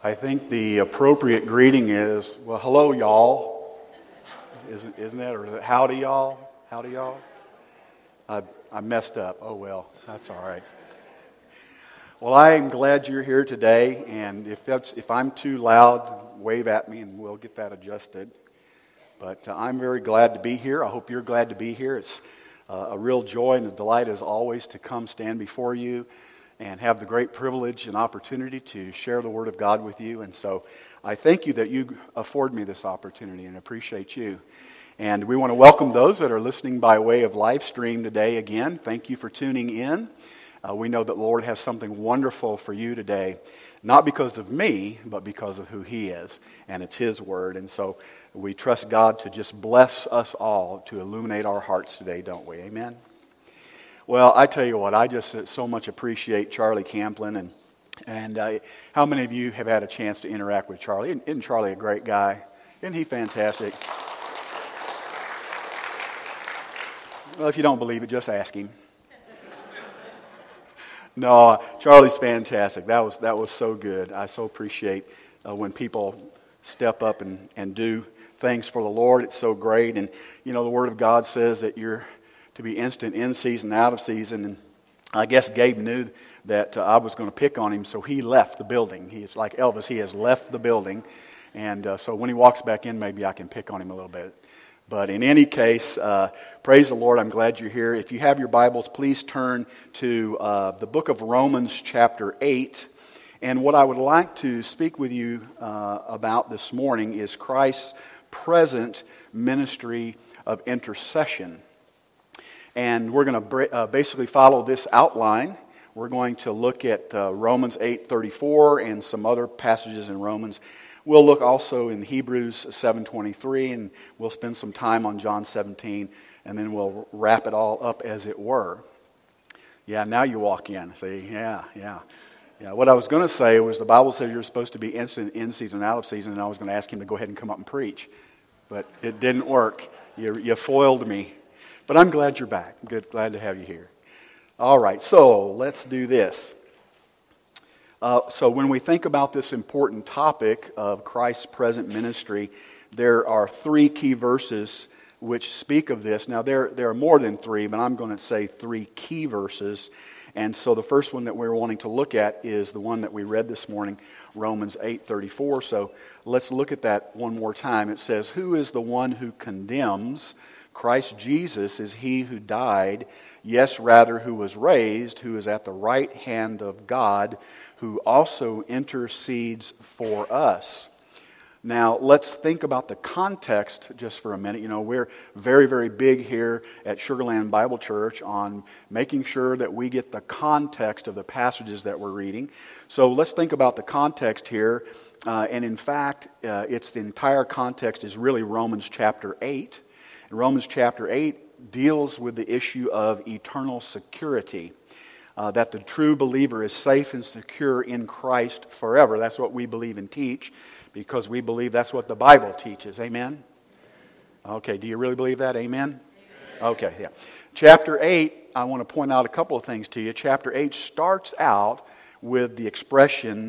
I think the appropriate greeting is, well, hello, y'all. Isn't that? Or is it howdy, y'all? Howdy, y'all? I messed up. Oh, well, that's all right. Well, I am glad you're here today, and if I'm too loud, wave at me and we'll get that adjusted. But I'm very glad to be here. I hope you're glad to be here. It's a real joy and a delight as always to come stand before you and have the great privilege and opportunity to share the Word of God with you. And so I thank you that you afford me this opportunity and appreciate you. And we want to welcome those that are listening by way of live stream today again. Thank you for tuning in. We know that the Lord has something wonderful for you today, not because of me, but because of who He is, and it's His Word. And so we trust God to just bless us all, to illuminate our hearts today, don't we? Amen? Well, I tell you what, I just so much appreciate Charlie Camplin, and how many of you have had a chance to interact with Charlie? Isn't Charlie a great guy? Isn't he fantastic? Well, if you don't believe it, just ask him. No, Charlie's fantastic. That was so good. I so appreciate when people step up and do things for the Lord. It's so great. And, you know, the Word of God says that you're to be instant in season, out of season. And I guess Gabe knew that I was going to pick on him, so he left the building. He's like Elvis. He has left the building. And so when he walks back in, maybe I can pick on him a little bit. But in any case, praise the Lord, I'm glad you're here. If you have your Bibles, please turn to the book of Romans chapter 8. And what I would like to speak with you about this morning is Christ's present ministry of intercession. And we're going to basically follow this outline. We're going to look at Romans 8:34 and some other passages in Romans. We'll look also in Hebrews 7:23, and we'll spend some time on John 17, and then we'll wrap it all up as it were. Yeah, now you walk in. See, yeah. What I was going to say was the Bible says you're supposed to be instant in season, out of season, and I was going to ask him to go ahead and come up and preach. But it didn't work. You foiled me. But I'm glad you're back. Good, glad to have you here. All right, so let's do this. So when we think about this important topic of Christ's present ministry, there are three key verses which speak of this. Now, there are more than three, but I'm going to say three key verses. And so the first one that we're wanting to look at is the one that we read this morning, Romans 8:34. So let's look at that one more time. It says, "Who is the one who condemns? Christ Jesus is He who died, yes, rather, who was raised, who is at the right hand of God, who also intercedes for us." Now, let's think about the context just for a minute. You know, we're very, very big here at Sugarland Bible Church on making sure that we get the context of the passages that we're reading. So let's think about the context here. And in fact, it's the entire context is really Romans chapter 8. And Romans chapter 8 deals with the issue of eternal security. That the true believer is safe and secure in Christ forever. That's what we believe and teach, because we believe that's what the Bible teaches. Amen? Okay, do you really believe that? Amen? Okay, yeah. Chapter 8, I want to point out a couple of things to you. Chapter 8 starts out with the expression,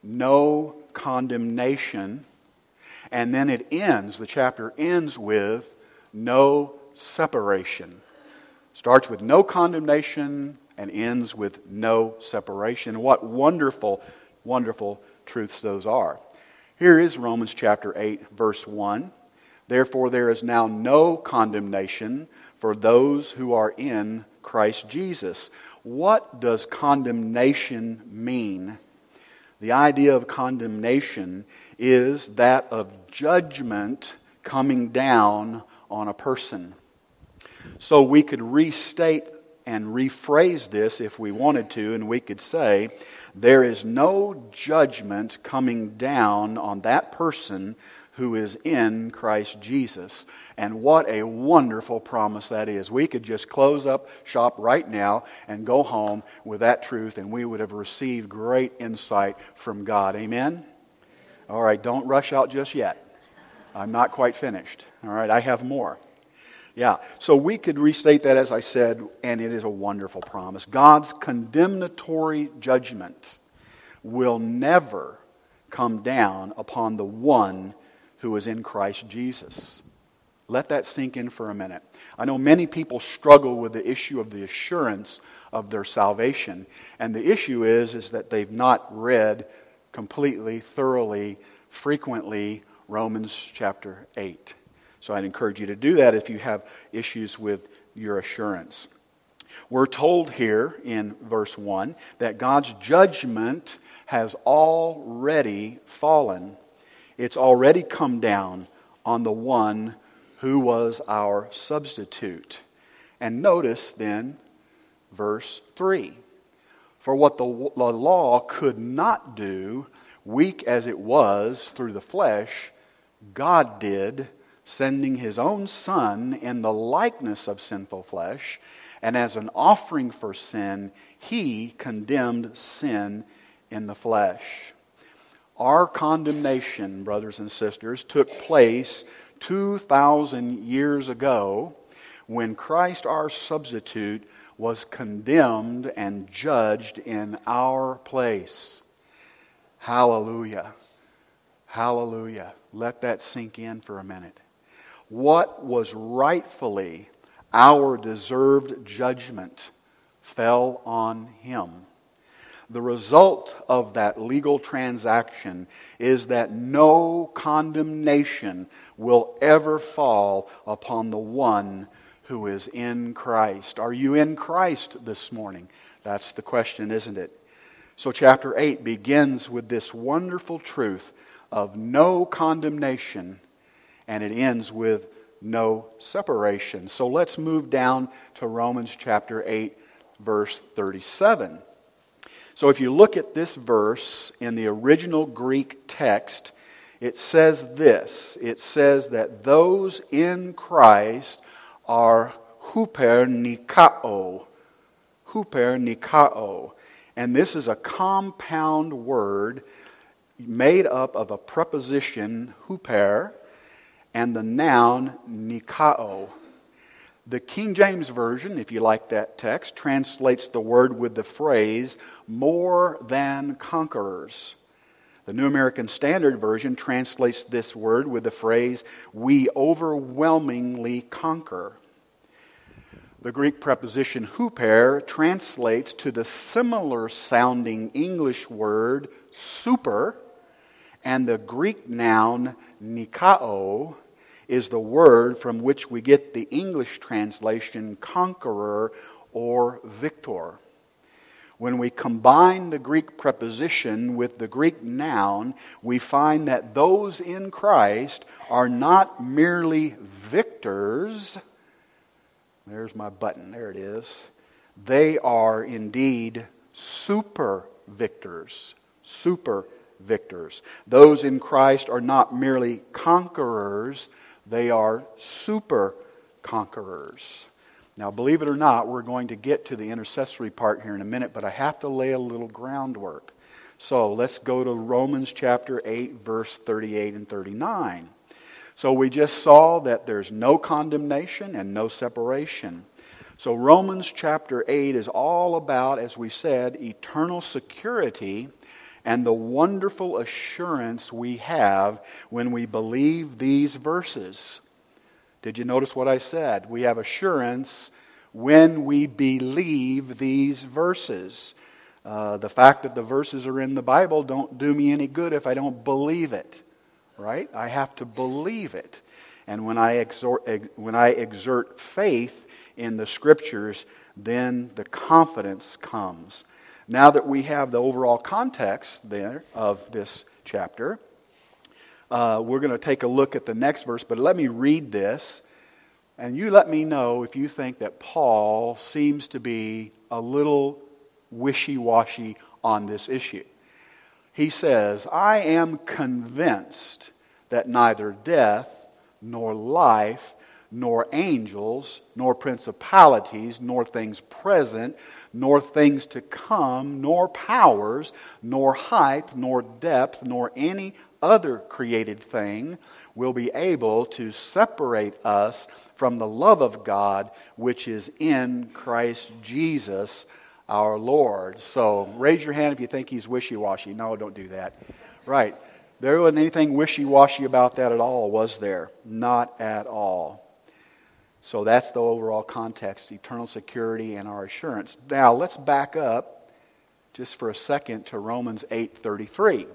no condemnation, and then the chapter ends with no separation. Starts with no condemnation and ends with no separation. What wonderful, wonderful truths those are. Here is Romans chapter 8, verse 1. "Therefore there is now no condemnation for those who are in Christ Jesus." What does condemnation mean? The idea of condemnation is that of judgment coming down on a person. So we could restate and rephrase this if we wanted to, and we could say, there is no judgment coming down on that person who is in Christ Jesus. And what a wonderful promise that is. We could just close up shop right now and go home with that truth, and we would have received great insight from God. Amen? All right, don't rush out just yet. I'm not quite finished. All right, I have more. Yeah, so we could restate that, as I said, and it is a wonderful promise. God's condemnatory judgment will never come down upon the one who is in Christ Jesus. Let that sink in for a minute. I know many people struggle with the issue of the assurance of their salvation. And the issue is that they've not read completely, thoroughly, frequently Romans chapter 8. So I'd encourage you to do that if you have issues with your assurance. We're told here in verse 1 that God's judgment has already fallen. It's already come down on the one who was our substitute. And notice then verse 3. For what the law could not do, weak as it was through the flesh, God did, sending His own Son in the likeness of sinful flesh, and as an offering for sin, He condemned sin in the flesh. Our condemnation, brothers and sisters, took place 2,000 years ago when Christ, our substitute, was condemned and judged in our place. Hallelujah. Hallelujah. Let that sink in for a minute. What was rightfully our deserved judgment fell on Him. The result of that legal transaction is that no condemnation will ever fall upon the one who is in Christ. Are you in Christ this morning? That's the question, isn't it? So chapter 8 begins with this wonderful truth of no condemnation, and it ends with no separation. So let's move down to Romans chapter 8, verse 37. So if you look at this verse in the original Greek text, it says this. It says that those in Christ are hupernikao. Hupernikao. And this is a compound word made up of a preposition, huper, and the noun, nikao. The King James Version, if you like that text, translates the word with the phrase, more than conquerors. The New American Standard Version translates this word with the phrase, we overwhelmingly conquer. The Greek preposition huper translates to the similar sounding English word super, and the Greek noun nikao is the word from which we get the English translation conqueror or victor. When we combine the Greek preposition with the Greek noun, we find that those in Christ are not merely victors. There's my button. There it is. They are indeed super victors. Super victors. Those in Christ are not merely conquerors. They are super conquerors. Now, believe it or not, we're going to get to the intercessory part here in a minute, but I have to lay a little groundwork. So let's go to Romans chapter 8, verse 38 and 39. So we just saw that there's no condemnation and no separation. So Romans chapter 8 is all about, as we said, eternal security and the wonderful assurance we have when we believe these verses. Did you notice what I said? We have assurance when we believe these verses. The fact that the verses are in the Bible don't do me any good if I don't believe it. Right? I have to believe it. And when I exert faith in the Scriptures, then the confidence comes. Now that we have the overall context there of this chapter, we're going to take a look at the next verse, but let me read this, and you let me know if you think that Paul seems to be a little wishy-washy on this issue. He says, I am convinced that neither death, nor life, nor angels, nor principalities, nor things present, nor things to come, nor powers, nor height, nor depth, nor any other created thing will be able to separate us from the love of God which is in Christ Jesus our Lord. So raise your hand if you think he's wishy-washy. No, don't do that. Right. There wasn't anything wishy-washy about that at all, was there? Not at all. So that's the overall context, eternal security and our assurance. Now, let's back up just for a second to Romans 8:33.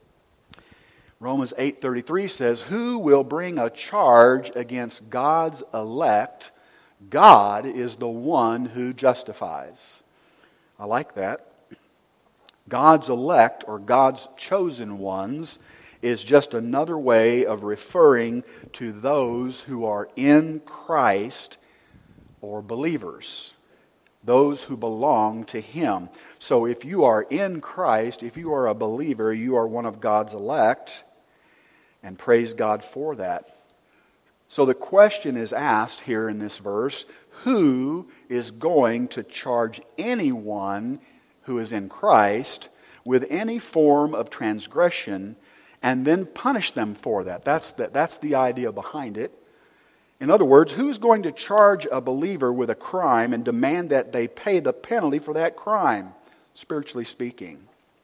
Romans 8:33 says, "Who will bring a charge against God's elect? God is the one who justifies." I like that. God's elect, or God's chosen ones, is just another way of referring to those who are in Christ, or believers, those who belong to Him. So if you are in Christ, if you are a believer, you are one of God's elect, and praise God for that. So the question is asked here in this verse, who is going to charge anyone who is in Christ with any form of transgression and then punish them for that? That's the idea behind it. In other words, who's going to charge a believer with a crime and demand that they pay the penalty for that crime, spiritually speaking?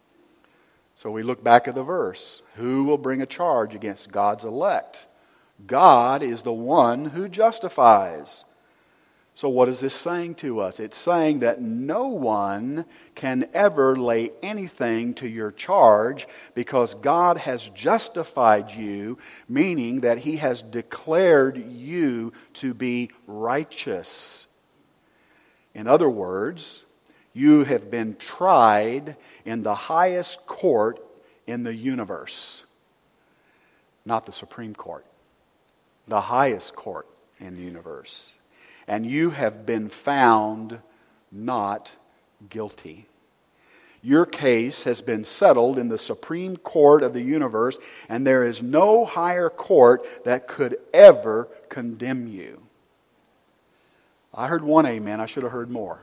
So we look back at the verse. Who will bring a charge against God's elect? God is the one who justifies. So what is this saying to us? It's saying that no one can ever lay anything to your charge because God has justified you, meaning that He has declared you to be righteous. In other words, you have been tried in the highest court in the universe. Not the Supreme Court. The highest court in the universe. And you have been found not guilty. Your case has been settled in the Supreme Court of the universe, and there is no higher court that could ever condemn you. I heard one amen. I should have heard more.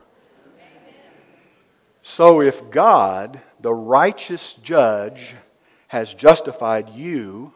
So if God, the righteous judge, has justified you,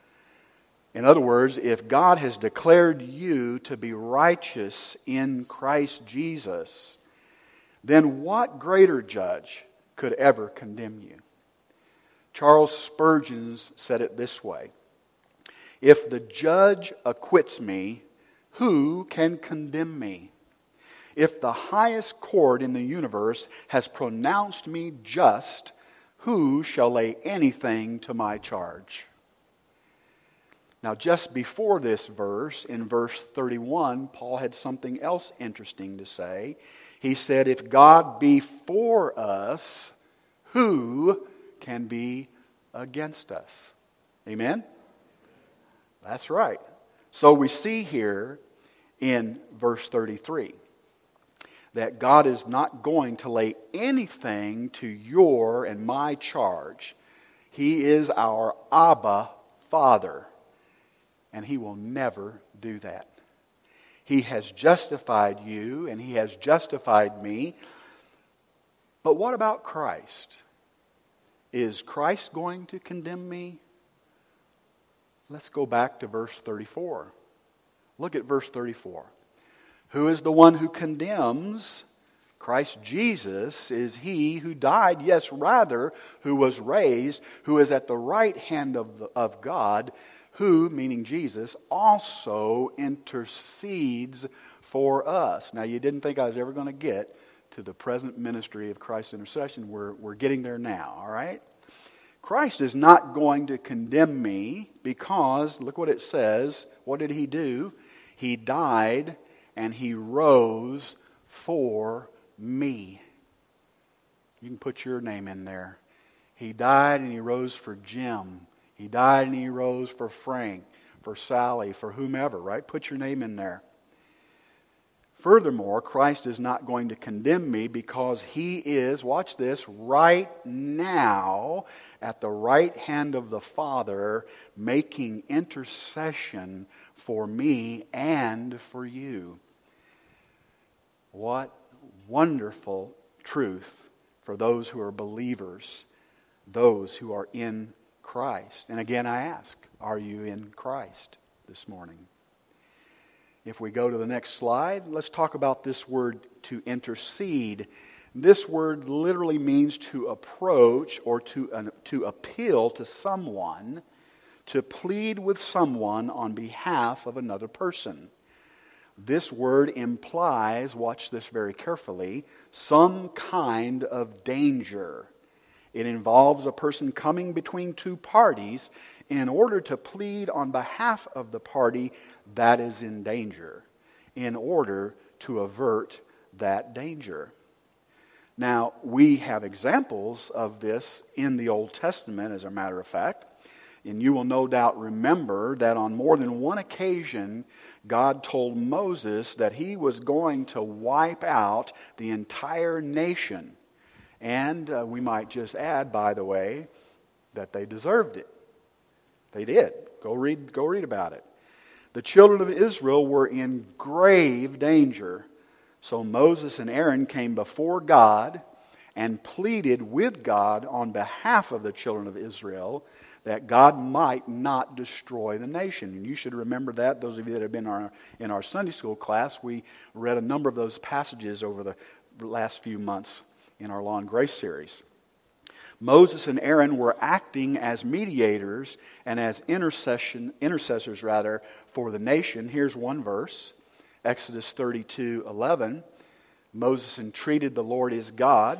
in other words, if God has declared you to be righteous in Christ Jesus, then what greater judge could ever condemn you? Charles Spurgeon said it this way: "If the judge acquits me, who can condemn me? If the highest court in the universe has pronounced me just, who shall lay anything to my charge?" Now, just before this verse, in verse 31, Paul had something else interesting to say. He said, "If God be for us, who can be against us?" Amen? That's right. So we see here in verse 33 that God is not going to lay anything to your and my charge. He is our Abba Father. And He will never do that. He has justified you and He has justified me. But what about Christ? Is Christ going to condemn me? Let's go back to verse 34. Look at verse 34. Who is the one who condemns? Christ Jesus is He who died, yes, rather, who was raised, who is at the right hand of God, who, meaning Jesus, also intercedes for us. Now, you didn't think I was ever going to get to the present ministry of Christ's intercession. We're getting there now, all right? Christ is not going to condemn me because, look what it says. What did He do? He died and He rose for me. You can put your name in there. He died and He rose for Jim. He died and He rose for Frank, for Sally, for whomever, right? Put your name in there. Furthermore, Christ is not going to condemn me because He is, watch this, right now at the right hand of the Father, making intercession for me and for you. What wonderful truth for those who are believers, those who are in Christ. And again, I ask, are you in Christ this morning? If we go to the next slide, let's talk about this word to intercede. This word literally means to approach or to appeal to someone, to plead with someone on behalf of another person. This word implies, watch this very carefully, some kind of danger. It involves a person coming between two parties in order to plead on behalf of the party that is in danger, in order to avert that danger. Now, we have examples of this in the Old Testament, as a matter of fact. And you will no doubt remember that on more than one occasion, God told Moses that he was going to wipe out the entire nation. And we might just add, by the way, that they deserved it. They did. Go read about it. The children of Israel were in grave danger. So Moses and Aaron came before God and pleaded with God on behalf of the children of Israel that God might not destroy the nation. And you should remember that. Those of you that have been in our Sunday school class, we read a number of those passages over the last few months in our Law and Grace series. Moses and Aaron were acting as mediators and as intercessors for the nation. Here's one verse. Exodus 32:11, Moses entreated the Lord his God.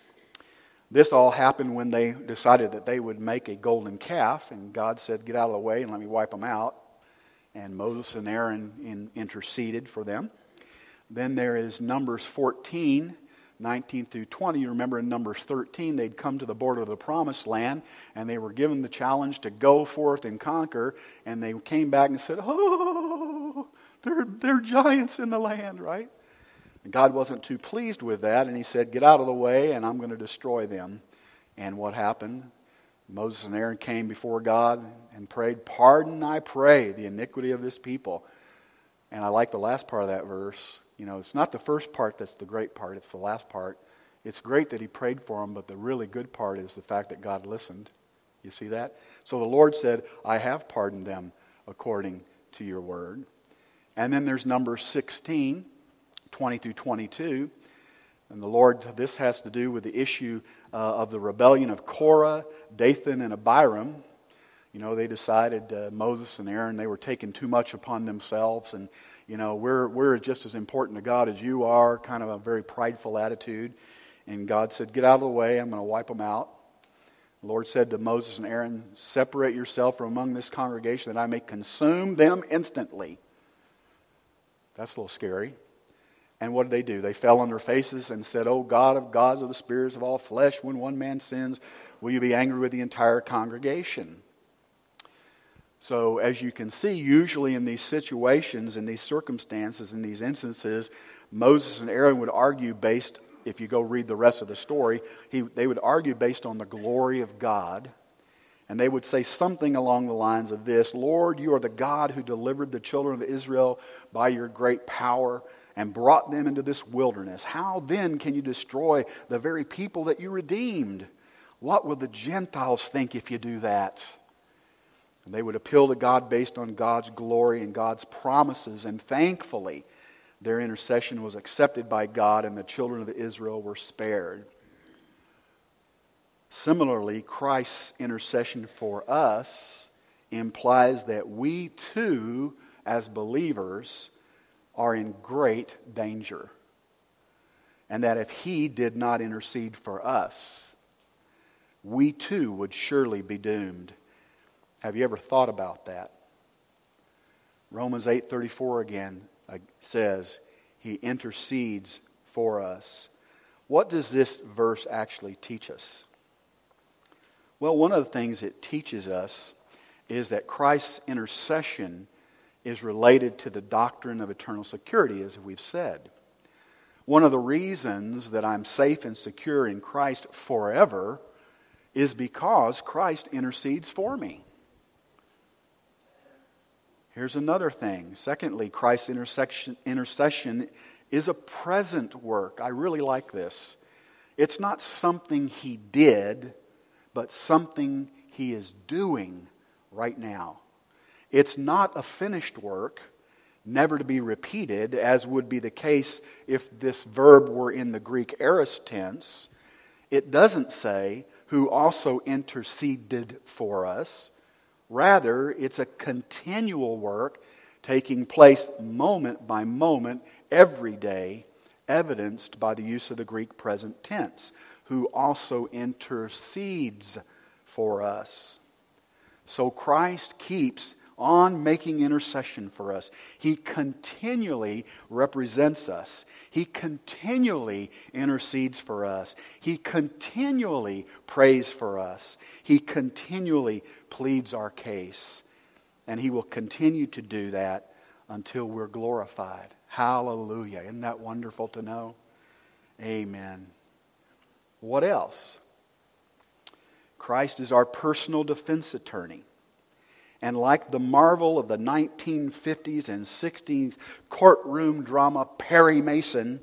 This all happened when they decided that they would make a golden calf, and God said, get out of the way and let me wipe them out. And Moses and Aaron interceded for them. Then there is Numbers 14, 19 through 20. You remember in Numbers 13, they'd come to the border of the Promised Land, and they were given the challenge to go forth and conquer, and they came back and said, oh, there are giants in the land, right? And God wasn't too pleased with that, and he said, get out of the way, and I'm going to destroy them. And what happened? Moses and Aaron came before God and prayed, pardon, I pray, the iniquity of this people. And I like the last part of that verse. You know, it's not the first part that's the great part, it's the last part. It's great that he prayed for them, but the really good part is the fact that God listened. You see that? So the Lord said, I have pardoned them according to your word. And then there's Numbers 16, 20 through 22. And the Lord, this has to do with the issue of the rebellion of Korah, Dathan, and Abiram. You know, they decided, Moses and Aaron, they were taking too much upon themselves. And, you know, we're just as important to God as you are, kind of a very prideful attitude. And God said, get out of the way, I'm going to wipe them out. The Lord said to Moses and Aaron, separate yourself from among this congregation that I may consume them instantly. That's a little scary. And what did they do? They fell on their faces and said, O God of gods, of the spirits of all flesh, when one man sins, will you be angry with the entire congregation? So as you can see, usually in these situations, in these circumstances, in these instances, Moses and Aaron would argue based, if you go read the rest of the story, they would argue based on the glory of God. And they would say something along the lines of this, Lord, you are the God who delivered the children of Israel by your great power and brought them into this wilderness. How then can you destroy the very people that you redeemed? What will the Gentiles think if you do that? And they would appeal to God based on God's glory and God's promises. And thankfully, their intercession was accepted by God and the children of Israel were spared. Similarly, Christ's intercession for us implies that we too, as believers, are in great danger. And that if He did not intercede for us, we too would surely be doomed. Have you ever thought about that? Romans 8:34 again says, He intercedes for us. What does this verse actually teach us? Well, one of the things it teaches us is that Christ's intercession is related to the doctrine of eternal security, as we've said. One of the reasons that I'm safe and secure in Christ forever is because Christ intercedes for me. Here's another thing. Secondly, Christ's intercession is a present work. I really like this. It's not something He did, but something He is doing right now. It's not a finished work. never to be repeated, as would be the case if this verb were in the Greek aorist tense. It doesn't say, who also interceded for us. Rather, it's a continual work taking place moment by moment, every day, evidenced by the use of the Greek present tense, who also intercedes for us. So Christ keeps on making intercession for us. He continually represents us. He continually intercedes for us. He continually prays for us. He continually pleads our case. And He will continue to do that until we're glorified. Hallelujah. Isn't that wonderful to know? Amen. What else? Christ is our personal defense attorney. And like the marvel of the 1950s and 60s courtroom drama Perry Mason,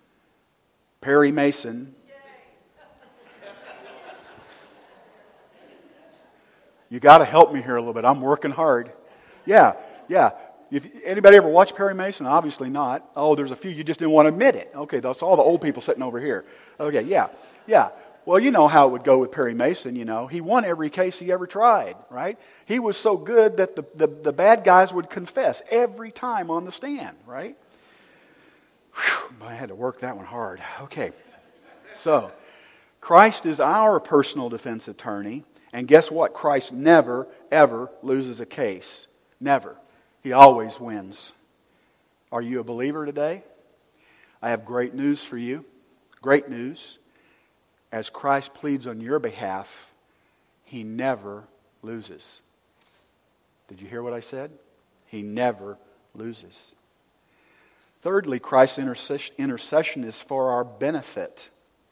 you got to help me here a little bit. I'm working hard. Yeah. If anybody ever watched Perry Mason? Obviously not. Oh, there's a few. You just didn't want to admit it. Okay, that's all the old people sitting over here. Okay, yeah. Well, you know how it would go with Perry Mason, you know. He won every case he ever tried, right? He was so good that the bad guys would confess every time on the stand, right? Whew, I had to work that one hard. Okay. So, Christ is our personal defense attorney. And guess what? Christ never, ever loses a case. Never. He always wins. Are you a believer today? I have great news for you. Great news. As Christ pleads on your behalf, He never loses. Did you hear what I said? He never loses. Thirdly, Christ's intercession is for our benefit.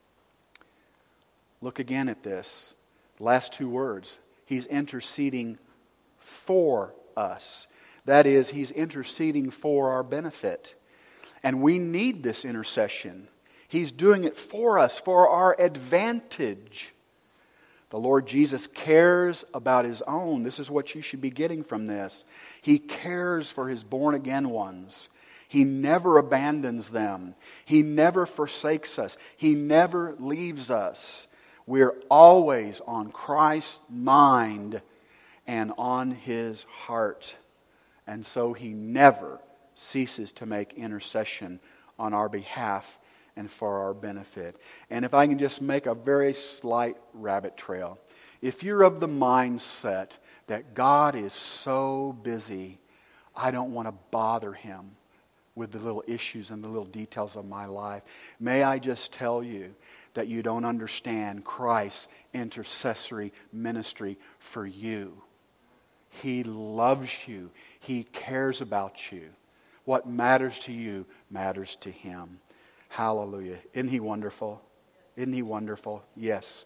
Look again at this. Last two words. He's interceding for us. That is, He's interceding for our benefit. And we need this intercession. He's doing it for us, for our advantage. The Lord Jesus cares about His own. This is what you should be getting from this. He cares for His born-again ones. He never abandons them. He never forsakes us. He never leaves us. We're always on Christ's mind and on His heart. And so He never ceases to make intercession on our behalf and for our benefit. And if I can just make a very slight rabbit trail. If you're of the mindset that God is so busy, I don't want to bother Him with the little issues and the little details of my life, may I just tell you that you don't understand Christ's intercessory ministry for you. He loves you. He cares about you. What matters to you matters to Him. Hallelujah. Isn't He wonderful? Isn't He wonderful? Yes.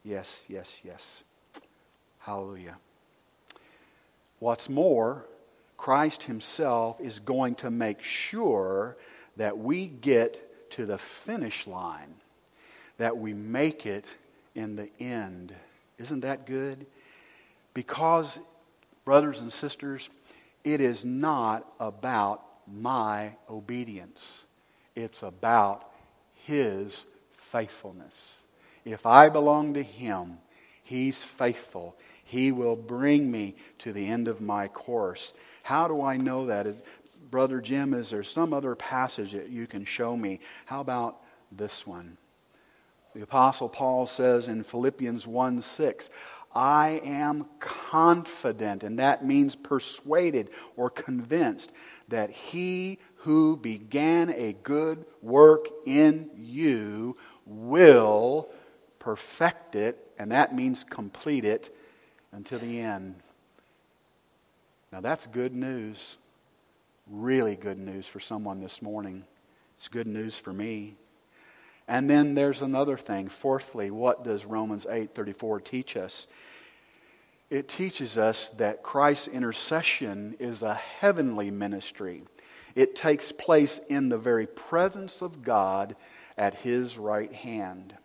Hallelujah. What's more, Christ Himself is going to make sure that we get to the finish line, that we make it in the end. Isn't that good? Because, brothers and sisters, it is not about my obedience. It's about His faithfulness. If I belong to Him, He's faithful. He will bring me to the end of my course. How do I know that? Brother Jim, is there some other passage that you can show me? How about this one? The Apostle Paul says in Philippians 1:6, I am confident, and that means persuaded or convinced, that He who began a good work in you will perfect it, and that means complete it until the end. Now that's good news. Really good news for someone this morning. It's good news for me. And then there's another thing. Fourthly, what does Romans 8:34 teach us? It teaches us that Christ's intercession is a heavenly ministry. It takes place in the very presence of God at His right hand.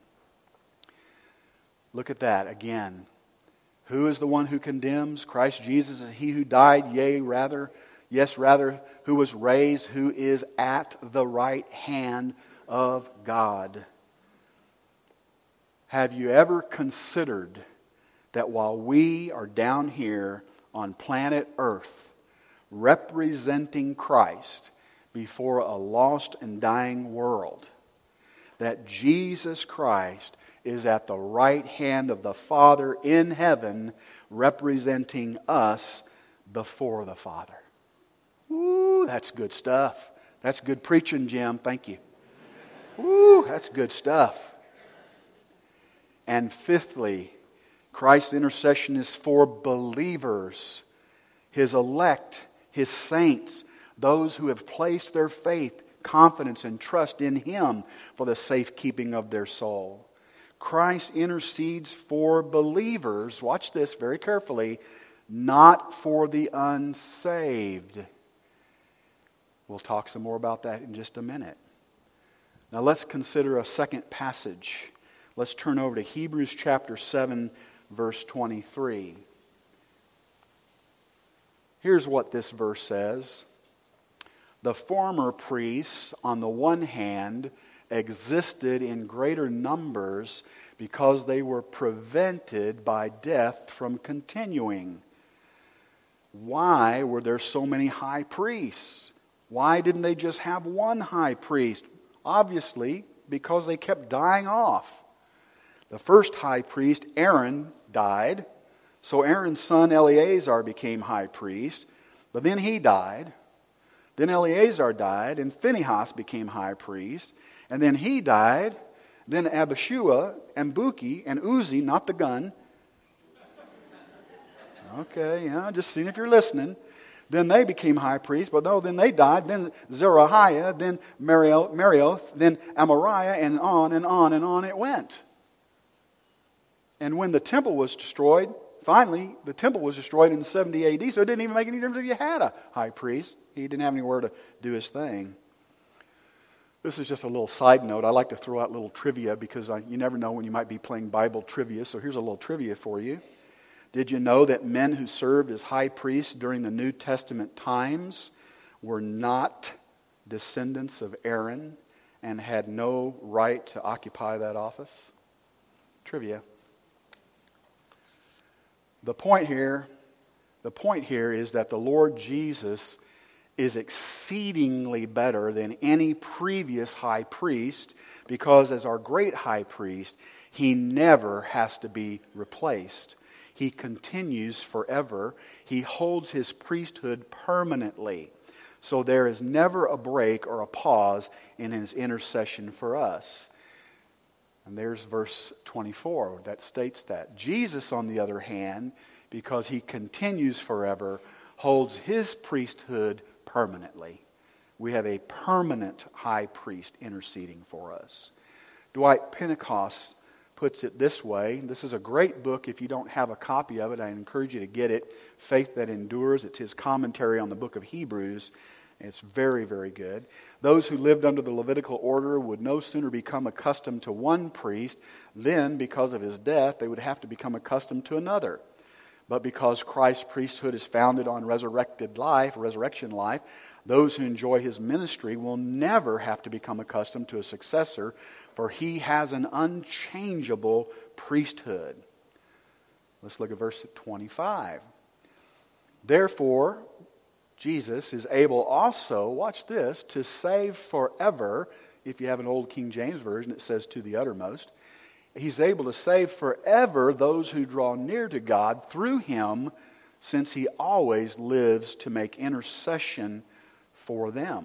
Look at that again. Who is the one who condemns? Christ Jesus is He who died, yea, rather, Yes, rather, who was raised, who is at the right hand of God. Have you ever considered that while we are down here on planet Earth representing Christ before a lost and dying world, that Jesus Christ is at the right hand of the Father in heaven representing us before the Father? Ooh, that's good stuff. That's good preaching, Jim. Thank you. Ooh, that's good stuff. And fifthly, Christ's intercession is for believers, His elect, His saints, those who have placed their faith, confidence, and trust in Him for the safekeeping of their soul. Christ intercedes for believers, watch this very carefully, not for the unsaved. We'll talk some more about that in just a minute. Now let's consider a second passage. Let's turn over to Hebrews chapter 7, verse 23. Here's what this verse says. The former priests, on the one hand, existed in greater numbers because they were prevented by death from continuing. Why were there so many high priests? Why didn't they just have one high priest? Obviously, because they kept dying off. The first high priest, Aaron, died. So Aaron's son Eleazar became high priest. But then he died. Then Eleazar died, and Phinehas became high priest. And then he died. Then Abishua and Buki and Uzi, not the gun. Okay, yeah, just seeing if you're listening. Then they became high priests, but no, then they died. Then Zerahiah, then Marioth, then Amariah, and on and on and on it went. And when the temple was destroyed, finally, the temple was destroyed in 70 AD, so it didn't even make any difference if you had a high priest. He didn't have anywhere to do his thing. This is just a little side note. I like to throw out little trivia because you never know when you might be playing Bible trivia, so here's a little trivia for you. Did you know that men who served as high priests during the New Testament times were not descendants of Aaron and had no right to occupy that office? Trivia. The point here is that the Lord Jesus is exceedingly better than any previous high priest because as our great high priest, He never has to be replaced. He continues forever. He holds His priesthood permanently. So there is never a break or a pause in His intercession for us. And there's verse 24 that states that. Jesus, on the other hand, because He continues forever, holds His priesthood permanently. We have a permanent high priest interceding for us. Dwight Pentecost puts it this way. This is a great book. If you don't have a copy of it, I encourage you to get it. Faith That Endures. It's his commentary on the book of Hebrews. It's very, very good. Those who lived under the Levitical order would no sooner become accustomed to one priest, then, because of his death, they would have to become accustomed to another. But because Christ's priesthood is founded on resurrection life, those who enjoy His ministry will never have to become accustomed to a successor, for He has an unchangeable priesthood. Let's look at verse 25. Therefore, Jesus is able also, watch this, to save forever. If you have an old King James Version, it says to the uttermost. He's able to save forever those who draw near to God through Him, since He always lives to make intercession for them.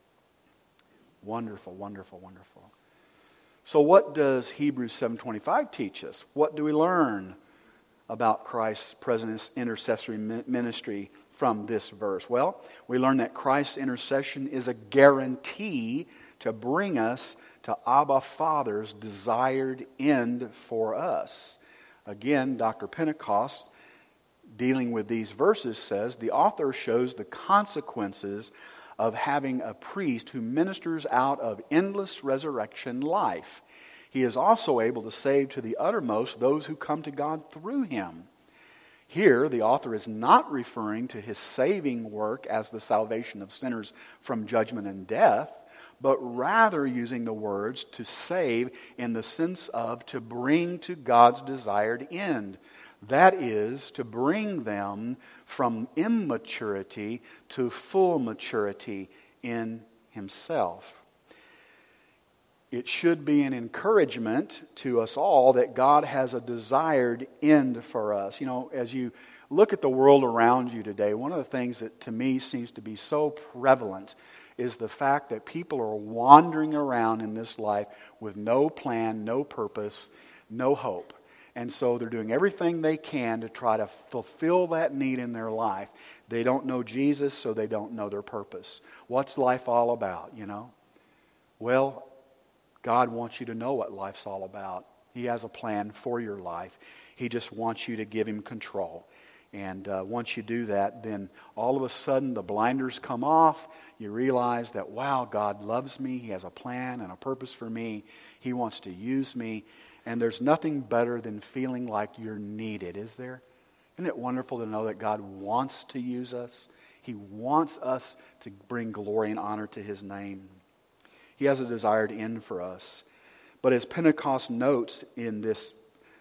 Wonderful, wonderful, wonderful. So what does Hebrews 7:25 teach us? What do we learn about Christ's present intercessory ministry from this verse? Well, we learn that Christ's intercession is a guarantee to bring us to Abba Father's desired end for us. Again, Dr. Pentecost, dealing with these verses, says, the author shows the consequences of having a priest who ministers out of endless resurrection life. He is also able to save to the uttermost those who come to God through Him. Here, the author is not referring to his saving work as the salvation of sinners from judgment and death, but rather using the words to save in the sense of to bring to God's desired end. That is, to bring them from immaturity to full maturity in Himself. It should be an encouragement to us all that God has a desired end for us. You know, as you look at the world around you today, one of the things that to me seems to be so prevalent is the fact that people are wandering around in this life with no plan, no purpose, no hope. And so they're doing everything they can to try to fulfill that need in their life. They don't know Jesus, so they don't know their purpose. What's life all about, you know? Well, God wants you to know what life's all about. He has a plan for your life. He just wants you to give Him control. And once you do that, then all of a sudden the blinders come off. You realize that, wow, God loves me. He has a plan and a purpose for me. He wants to use me. And there's nothing better than feeling like you're needed, is there? Isn't it wonderful to know that God wants to use us? He wants us to bring glory and honor to His name. He has a desired end for us. But as Pentecost notes in this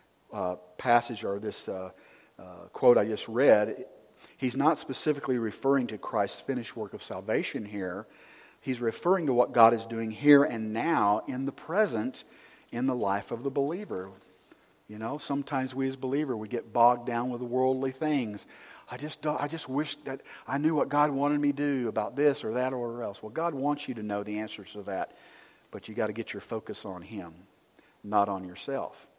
passage or this quote I just read, he's not specifically referring to Christ's finished work of salvation here. He's referring to what God is doing here and now in the present in the life of the believer. You know, sometimes we as believers, we get bogged down with worldly things. I just wish that I knew what God wanted me to do about this or that or else. Well, God wants you to know the answers to that, but you got to get your focus on Him, not on yourself.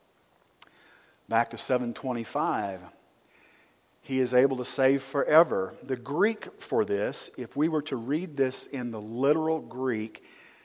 Back to 725. He is able to save forever. The Greek for this, if we were to read this in the literal Greek,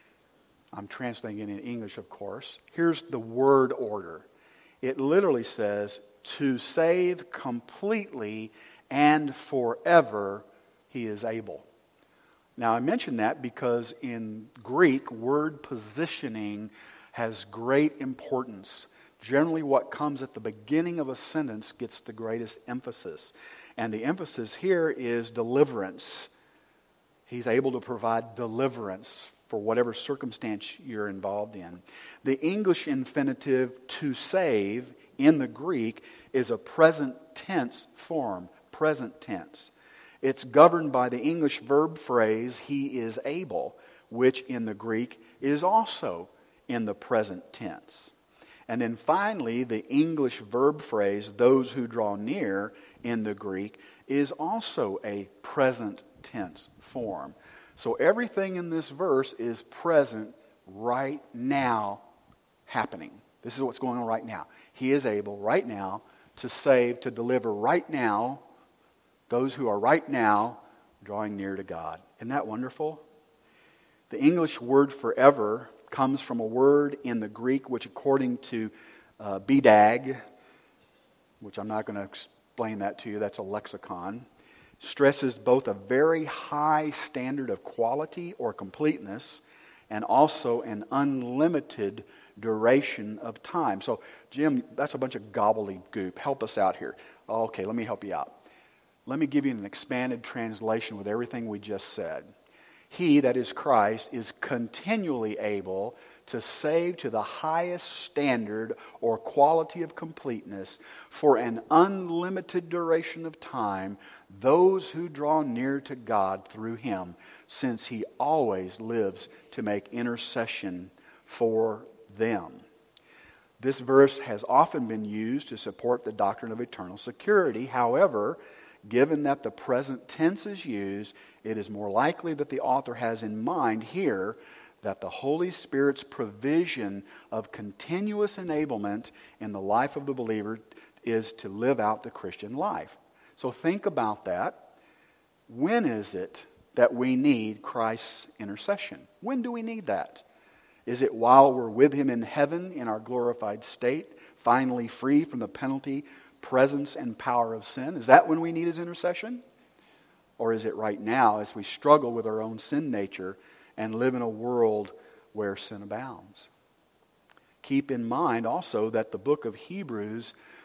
I'm translating it in English, of course. Here's the word order. It literally says, to save completely and forever He is able. Now, I mention that because in Greek, word positioning has great importance. Generally, what comes at the beginning of a sentence gets the greatest emphasis. And the emphasis here is deliverance. He's able to provide deliverance for whatever circumstance you're involved in. The English infinitive to save in the Greek is a present tense form, present tense. It's governed by the English verb phrase, He is able, which in the Greek is also in the present tense. And then finally, the English verb phrase, those who draw near, in the Greek, is also a present tense form. So everything in this verse is present right now happening. This is what's going on right now. He is able right now to save, to deliver right now those who are right now drawing near to God. Isn't that wonderful? The English word forever comes from a word in the Greek which, according to BDAG, which I'm not going to explain that to you, that's a lexicon, stresses both a very high standard of quality or completeness and also an unlimited duration of time. So, Jim, that's a bunch of gobbledygook. Help us out here. Okay, let me help you out. Let me give you an expanded translation with everything we just said. He, that is Christ, is continually able to save to the highest standard or quality of completeness for an unlimited duration of time those who draw near to God through Him, since He always lives to make intercession for them. This verse has often been used to support the doctrine of eternal security. However, given that the present tense is used, it is more likely that the author has in mind here that the Holy Spirit's provision of continuous enablement in the life of the believer is to live out the Christian life. So think about that. When is it that we need Christ's intercession? When do we need that? Is it while we're with Him in heaven in our glorified state, finally free from the penalty, presence, and power of sin? Is that when we need His intercession? Or is it right now as we struggle with our own sin nature and live in a world where sin abounds? Keep in mind also that the book of Hebrews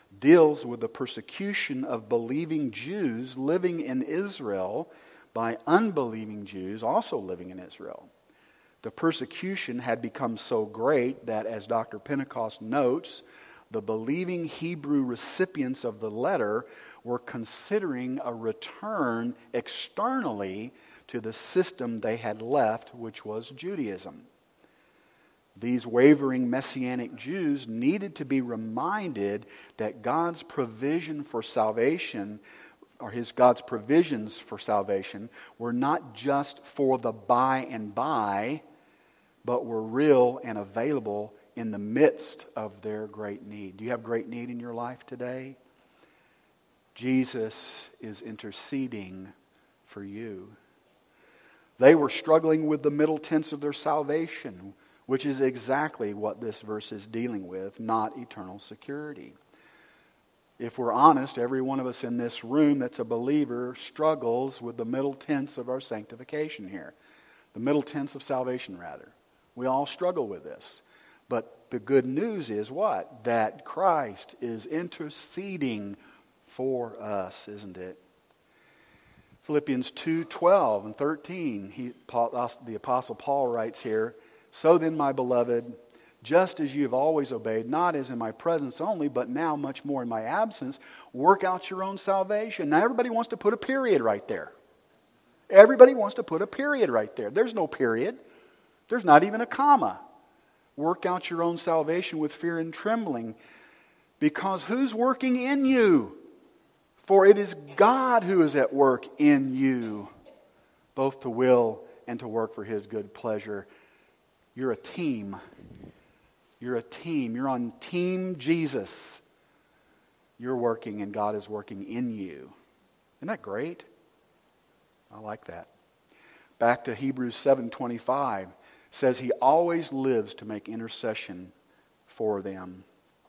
deals with the persecution of believing Jews living in Israel by unbelieving Jews also living in Israel. The persecution had become so great that, as Dr. Pentecost notes, the believing Hebrew recipients of the letter were considering a return externally to the system they had left, which was Judaism. These wavering Messianic Jews needed to be reminded that God's provision for salvation, or God's provisions for salvation, were not just for the by and by, but were real and available in the midst of their great need. Do you have great need in your life today? Jesus is interceding for you. They were struggling with the middle tense of their salvation, which is exactly what this verse is dealing with, not eternal security. If we're honest, every one of us in this room that's a believer struggles with the middle tense of our sanctification here. The middle tense of salvation, rather. We all struggle with this. But the good news is what? That Christ is interceding for us, isn't it? Philippians 2:12 and 13, the Apostle Paul writes here, "So then, my beloved, just as you have always obeyed, not as in my presence only, but now much more in my absence, work out your own salvation." Now everybody wants to put a period right there. Everybody wants to put a period right there. There's no period. There's not even a comma. Work out your own salvation with fear and trembling, because who's working in you? For it is God who is at work in you, both to will and to work for His good pleasure. You're a team. You're a team. You're on Team Jesus. You're working and God is working in you. Isn't that great? I like that. Back to Hebrews 7:25. Says He always lives to make intercession for them.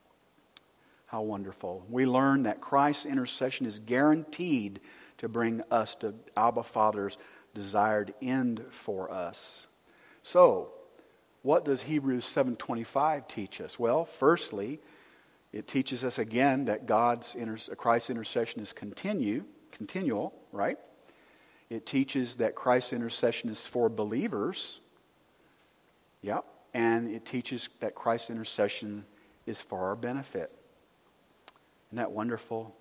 How wonderful. We learn that Christ's intercession is guaranteed to bring us to Abba Father's desired end for us. So, what does Hebrews 7:25 teach us? Well, firstly, it teaches us again that Christ's intercession is continual, right? It teaches that Christ's intercession is for believers. Yep. And it teaches that Christ's intercession is for our benefit. Isn't that wonderful?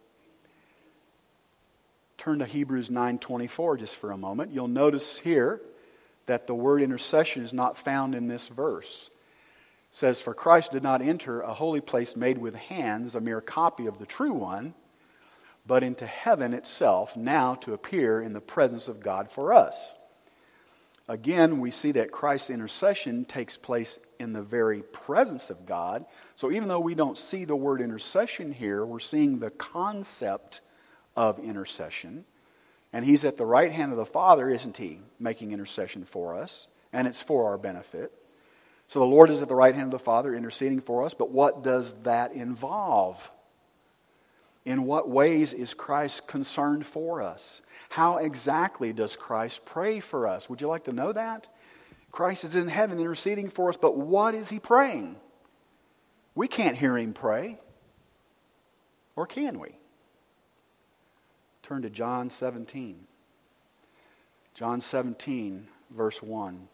Turn to Hebrews 9:24 just for a moment. You'll notice here that the word intercession is not found in this verse. It says, "For Christ did not enter a holy place made with hands, a mere copy of the true one, but into heaven itself, now to appear in the presence of God for us." Again, we see that Christ's intercession takes place in the very presence of God. So even though we don't see the word intercession here, we're seeing the concept of intercession. And He's at the right hand of the Father, isn't He, making intercession for us? And it's for our benefit. So the Lord is at the right hand of the Father, interceding for us. But what does that involve? In what ways is Christ concerned for us? How exactly does Christ pray for us? Would you like to know that? Christ is in heaven interceding for us, but what is He praying? We can't hear Him pray. Or can we? Turn to John 17. John 17, verse 1.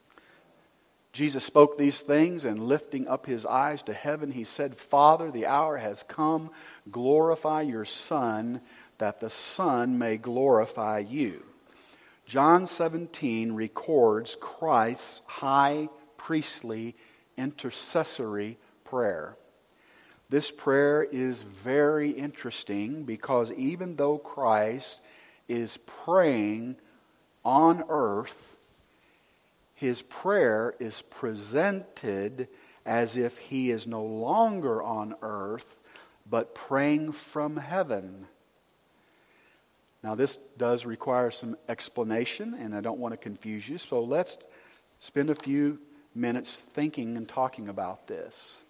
Jesus spoke these things, and lifting up His eyes to heaven, He said, "Father, the hour has come. Glorify your Son, that the Son may glorify you." John 17 records Christ's high priestly intercessory prayer. This prayer is very interesting because even though Christ is praying on earth, His prayer is presented as if He is no longer on earth, but praying from heaven. Now, this does require some explanation, and I don't want to confuse you, so let's spend a few minutes thinking and talking about this.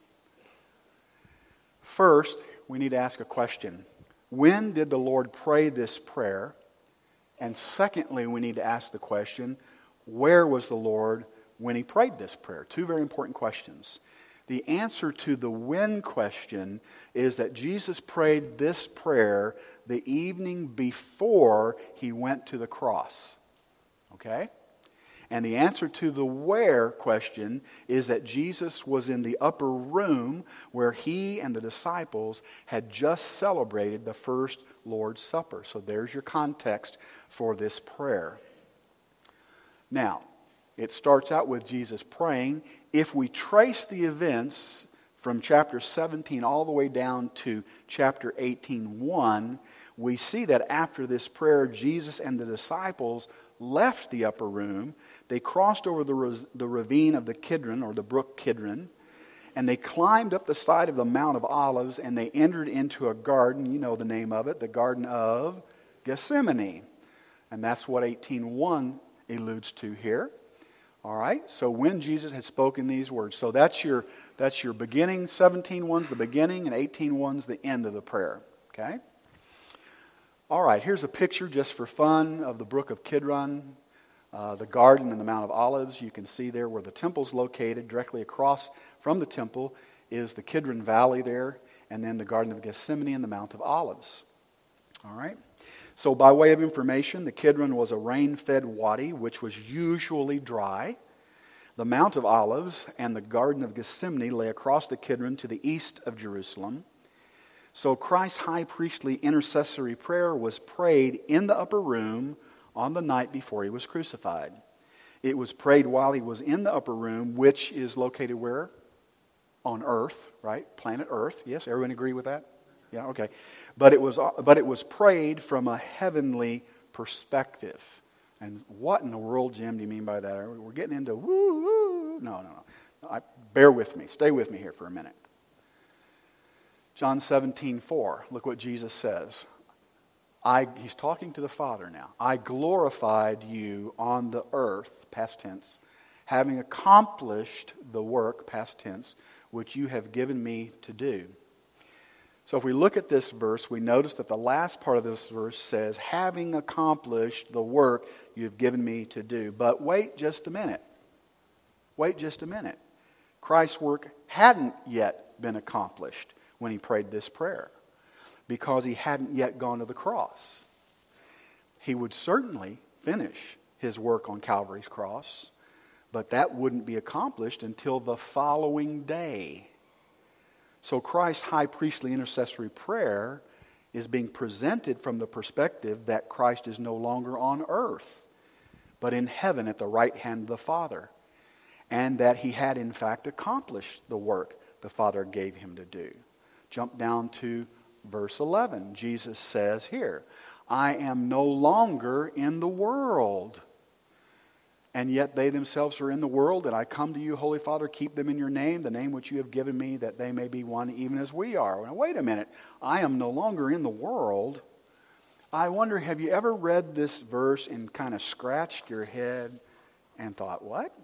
First, we need to ask a question. When did the Lord pray this prayer? And secondly, we need to ask the question, where was the Lord when He prayed this prayer? Two very important questions. The answer to the when question is that Jesus prayed this prayer the evening before he went to the cross. Okay? And the answer to the where question is that Jesus was in the upper room where he and the disciples had just celebrated the first Lord's Supper. So there's your context for this prayer. Now, it starts out with Jesus praying. If we trace the events from chapter 17 all the way down to chapter 18:1, we see that after this prayer, Jesus and the disciples left the upper room. They crossed over the ravine of the Kidron, or the brook Kidron, and they climbed up the side of the Mount of Olives, and they entered into a garden. You know the name of it, the Garden of Gethsemane. And that's what 18:1 alludes to here. All right, so when Jesus had spoken these words. So that's your beginning. 17:1's the beginning, and 18:1's the end of the prayer. Okay? All right, here's a picture just for fun of the brook of Kidron. The garden and the Mount of Olives. You can see there where the temple's located. Directly across from the temple is the Kidron Valley there, and then the Garden of Gethsemane and the Mount of Olives. All right. So by way of information, the Kidron was a rain-fed wadi, which was usually dry. The Mount of Olives and the Garden of Gethsemane lay across the Kidron to the east of Jerusalem. So Christ's high priestly intercessory prayer was prayed in the upper room on the night before he was crucified. It was prayed while he was in the upper room, which is located where? On earth, right? Planet Earth. Yes, everyone agree with that? Yeah, okay. But it was prayed from a heavenly perspective. And what in the world, Jim, do you mean by that? We're getting into woo. No. Bear with me. Stay with me here for a minute. John 17:4. Look what Jesus says. He's talking to the Father now. I glorified you on the earth, past tense, having accomplished the work, past tense, which you have given me to do. So if we look at this verse, we notice that the last part of this verse says, having accomplished the work you have given me to do. But wait just a minute. Christ's work hadn't yet been accomplished when he prayed this prayer, because he hadn't yet gone to the cross. He would certainly finish his work on Calvary's cross, but that wouldn't be accomplished until the following day. So Christ's high priestly intercessory prayer is being presented from the perspective that Christ is no longer on earth, but in heaven at the right hand of the Father, and that he had in fact accomplished the work the Father gave him to do. Jump down to verse 11. Jesus says here, I am no longer in the world, and yet they themselves are in the world, and I come to you, Holy Father, keep them in your name, the name which you have given me, that they may be one even as we are. Now, wait a minute. I am no longer in the world. I wonder, have you ever read this verse and kind of scratched your head and thought, what?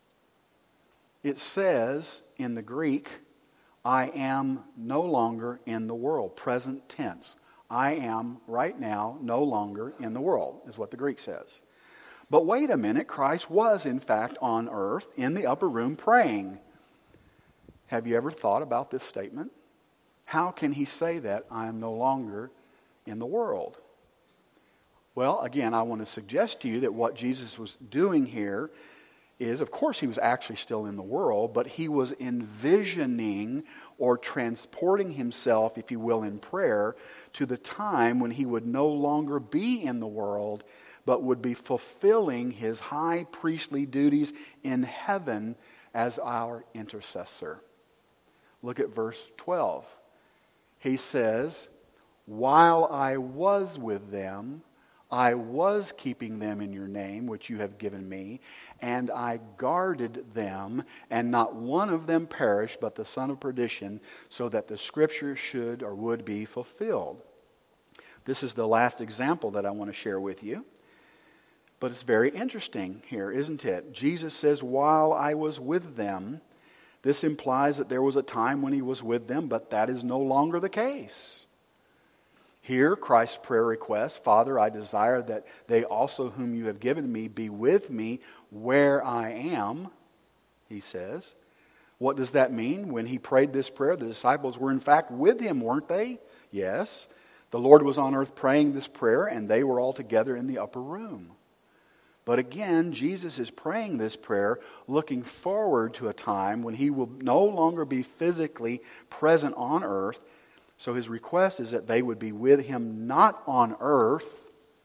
It says in the Greek, I am no longer in the world. Present tense. I am right now no longer in the world, is what the Greek says. But wait a minute, Christ was in fact on earth in the upper room praying. Have you ever thought about this statement? How can he say that I am no longer in the world? Well, again, I want to suggest to you that what Jesus was doing here is, of course, he was actually still in the world, but he was envisioning or transporting himself, if you will, in prayer to the time when he would no longer be in the world, but would be fulfilling his high priestly duties in heaven as our intercessor. Look at verse 12. He says, while I was with them, I was keeping them in your name, which you have given me, and I guarded them, and not one of them perished, but the son of perdition, so that the scripture should or would be fulfilled. This is the last example that I want to share with you. But it's very interesting here, isn't it? Jesus says, while I was with them. This implies that there was a time when he was with them, but that is no longer the case. Here, Christ's prayer request, Father, I desire that they also whom you have given me be with me where I am, he says. What does that mean? When he prayed this prayer, the disciples were in fact with him, weren't they? Yes. The Lord was on earth praying this prayer, and they were all together in the upper room. But again, Jesus is praying this prayer looking forward to a time when he will no longer be physically present on earth. So his request is that they would be with him not on earth,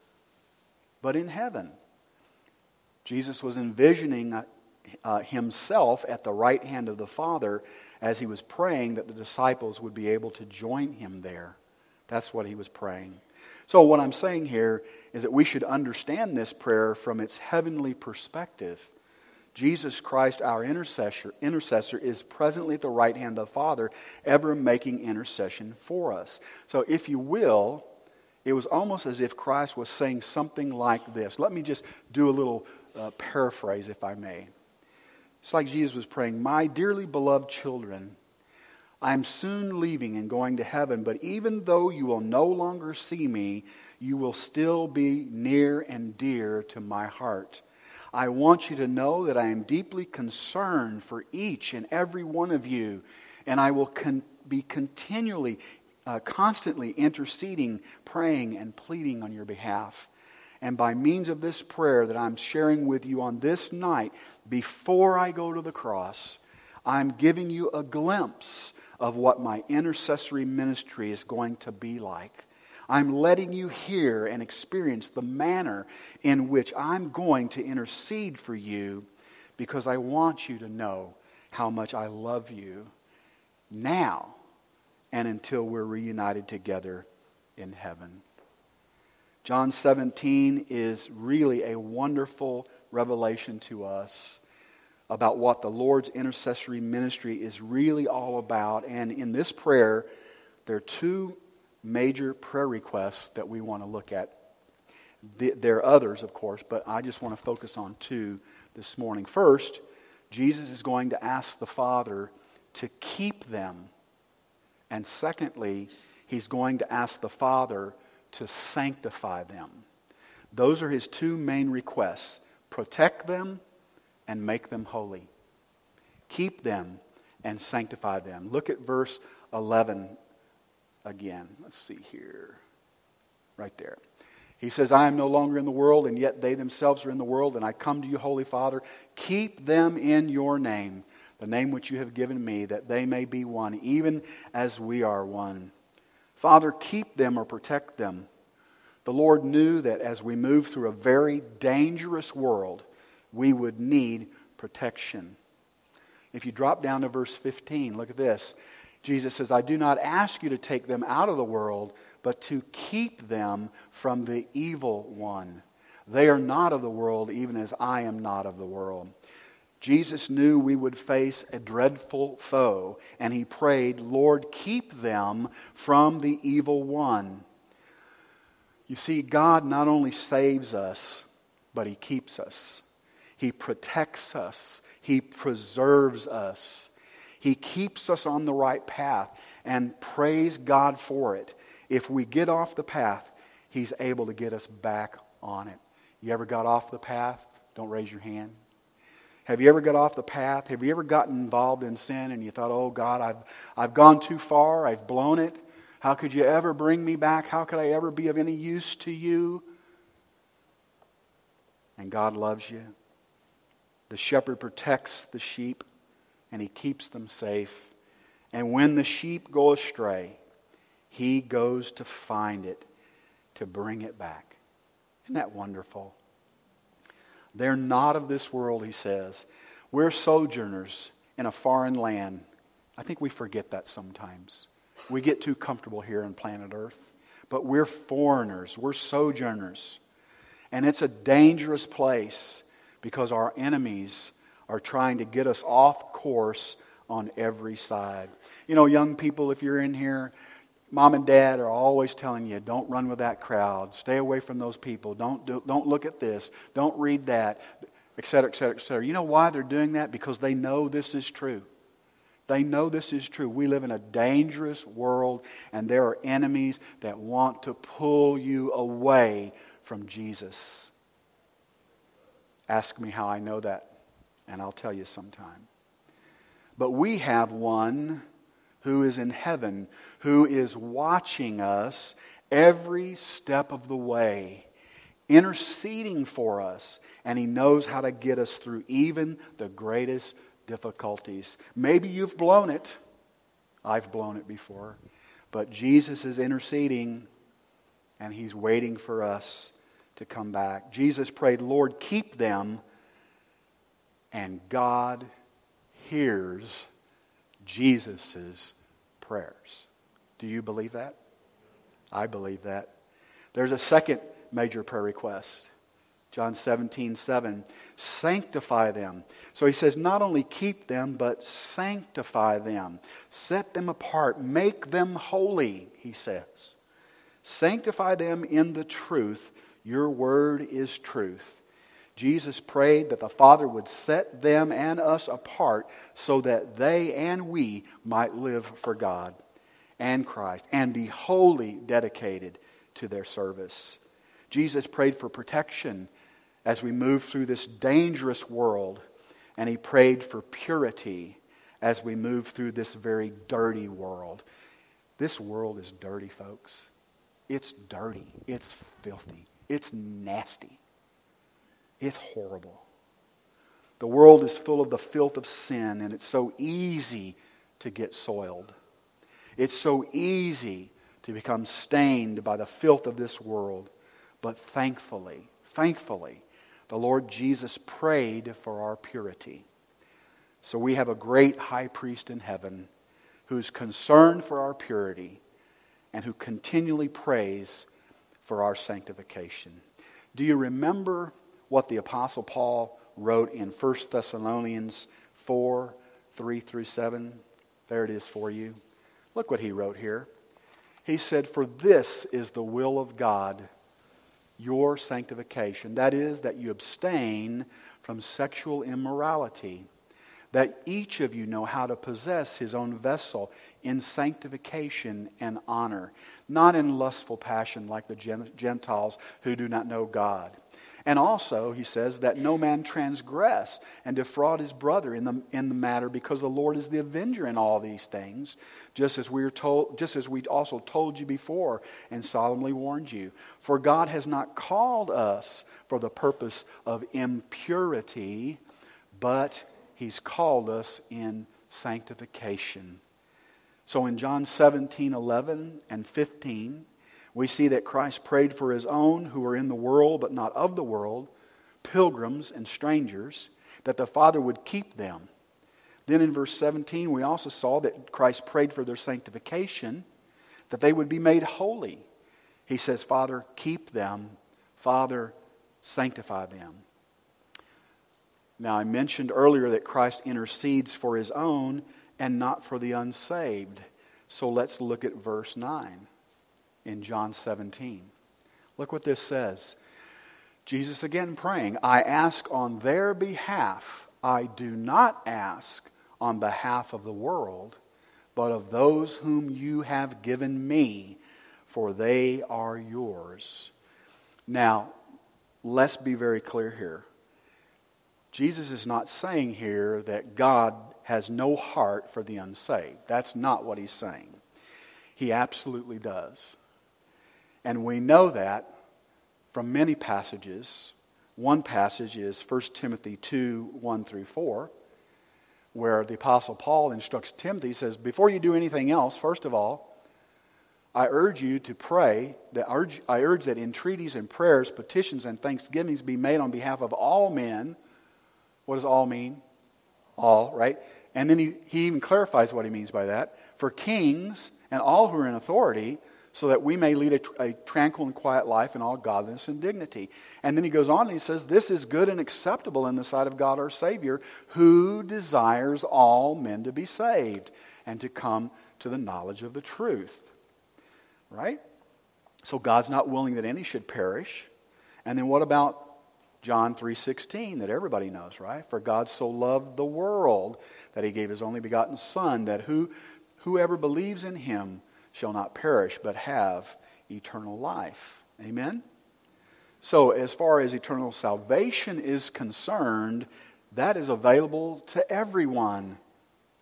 but in heaven. Jesus was envisioning himself at the right hand of the Father as he was praying that the disciples would be able to join him there. That's what he was praying. So what I'm saying here is that we should understand this prayer from its heavenly perspective. Jesus Christ, our intercessor, is presently at the right hand of the Father, ever making intercession for us. So if you will, it was almost as if Christ was saying something like this. Let me just do a little paraphrase, if I may. It's like Jesus was praying, "My dearly beloved children, I am soon leaving and going to heaven, but even though you will no longer see me, you will still be near and dear to my heart. I want you to know that I am deeply concerned for each and every one of you, and I will be constantly interceding, praying, and pleading on your behalf. And by means of this prayer that I'm sharing with you on this night, before I go to the cross, I'm giving you a glimpse of what my intercessory ministry is going to be like. I'm letting you hear and experience the manner in which I'm going to intercede for you, because I want you to know how much I love you now and until we're reunited together in heaven." John 17 is really a wonderful revelation to us about what the Lord's intercessory ministry is really all about. And in this prayer, there are two major prayer requests that we want to look at. There are others, of course, but I just want to focus on two this morning. First, Jesus is going to ask the Father to keep them. And secondly, he's going to ask the Father to sanctify them. Those are his two main requests. Protect them and make them holy. Keep them and sanctify them. Look at verse 11 again. Let's see here. Right there. He says, "I am no longer in the world, and yet they themselves are in the world, and I come to you, Holy Father. Keep them in your name, the name which you have given me, that they may be one, even as we are one. Father, keep them or protect them." The Lord knew that as we move through a very dangerous world, we would need protection. If you drop down to verse 15, look at this. Jesus says, "I do not ask you to take them out of the world, but to keep them from the evil one. They are not of the world, even as I am not of the world." Jesus knew we would face a dreadful foe, and he prayed, "Lord, keep them from the evil one." You see, God not only saves us, but he keeps us. He protects us. He preserves us. He keeps us on the right path, and praise God for it. If we get off the path, he's able to get us back on it. You ever got off the path? Don't raise your hand. Have you ever got off the path? Have you ever gotten involved in sin and you thought, "Oh God, I've gone too far. I've blown it. How could you ever bring me back? How could I ever be of any use to you?" And God loves you. The shepherd protects the sheep and he keeps them safe. And when the sheep go astray, he goes to find it, to bring it back. Isn't that wonderful? They're not of this world, he says. We're sojourners in a foreign land. I think we forget that sometimes. We get too comfortable here on planet Earth. But we're foreigners. We're sojourners. And it's a dangerous place because our enemies are trying to get us off course on every side. You know, young people, if you're in here, Mom and Dad are always telling you, don't run with that crowd. Stay away from those people. Don't look at this. Don't read that, etc., etc., etc. You know why they're doing that? Because they know this is true. They know this is true. We live in a dangerous world, and there are enemies that want to pull you away from Jesus. Ask me how I know that, and I'll tell you sometime. But we have one who is in heaven, who is watching us every step of the way, interceding for us, and He knows how to get us through even the greatest difficulties. Maybe you've blown it. I've blown it before. But Jesus is interceding, and He's waiting for us to come back. Jesus prayed, Lord, keep them, and God hears Jesus' prayers. Do you believe that? I believe that. There's a second major prayer request. John 17:7. Sanctify them. So He says not only keep them, but sanctify them. Set them apart. Make them holy, He says. Sanctify them in the truth. Your word is truth. Jesus prayed that the Father would set them and us apart so that they and we might live for God and Christ and be wholly dedicated to their service. Jesus prayed for protection as we move through this dangerous world, and He prayed for purity as we move through this very dirty world. This world is dirty, folks. It's dirty. It's filthy. It's nasty. It's horrible. The world is full of the filth of sin, and it's so easy to get soiled. It's so easy to become stained by the filth of this world. But thankfully, the Lord Jesus prayed for our purity. So we have a great high priest in heaven who's concerned for our purity and who continually prays for our sanctification. Do you remember what the Apostle Paul wrote in 1 Thessalonians 4, 3 through 7? There it is for you. Look what he wrote here. He said, "For this is the will of God, your sanctification. That is, that you abstain from sexual immorality, that each of you know how to possess his own vessel in sanctification and honor, not in lustful passion like the Gentiles who do not know God. And also, he says, that no man transgress and defraud his brother in the matter, because the Lord is the avenger in all these things, just as we also told you before and solemnly warned you. For God has not called us for the purpose of impurity, but He's called us in sanctification." So in John 17:11 and 15, we see that Christ prayed for His own who were in the world but not of the world, pilgrims and strangers, that the Father would keep them. Then in verse 17, we also saw that Christ prayed for their sanctification, that they would be made holy. He says, "Father, keep them. Father, sanctify them." Now, I mentioned earlier that Christ intercedes for His own and not for the unsaved. So let's look at verse 9 in John 17. Look what this says. Jesus again praying, "I ask on their behalf. I do not ask on behalf of the world, but of those whom you have given me, for they are yours." Now, let's be very clear here. Jesus is not saying here that God has no heart for the unsaved. That's not what He's saying. He absolutely does. And we know that from many passages. One passage is 1 Timothy 2, 1 through 4, where the Apostle Paul instructs Timothy, he says, before you do anything else, first of all, I urge you to pray, I urge that entreaties and prayers, petitions and thanksgivings be made on behalf of all men. What does all mean? All, right? And then he even clarifies what he means by that. For kings and all who are in authority, so that we may lead a tranquil and quiet life in all godliness and dignity. And then he goes on and he says, this is good and acceptable in the sight of God our Savior, who desires all men to be saved and to come to the knowledge of the truth. Right? So God's not willing that any should perish. And then what about John 3:16 that everybody knows, right? For God so loved the world that He gave His only begotten Son, that whoever believes in Him shall not perish but have eternal life. Amen? So as far as eternal salvation is concerned, that is available to everyone.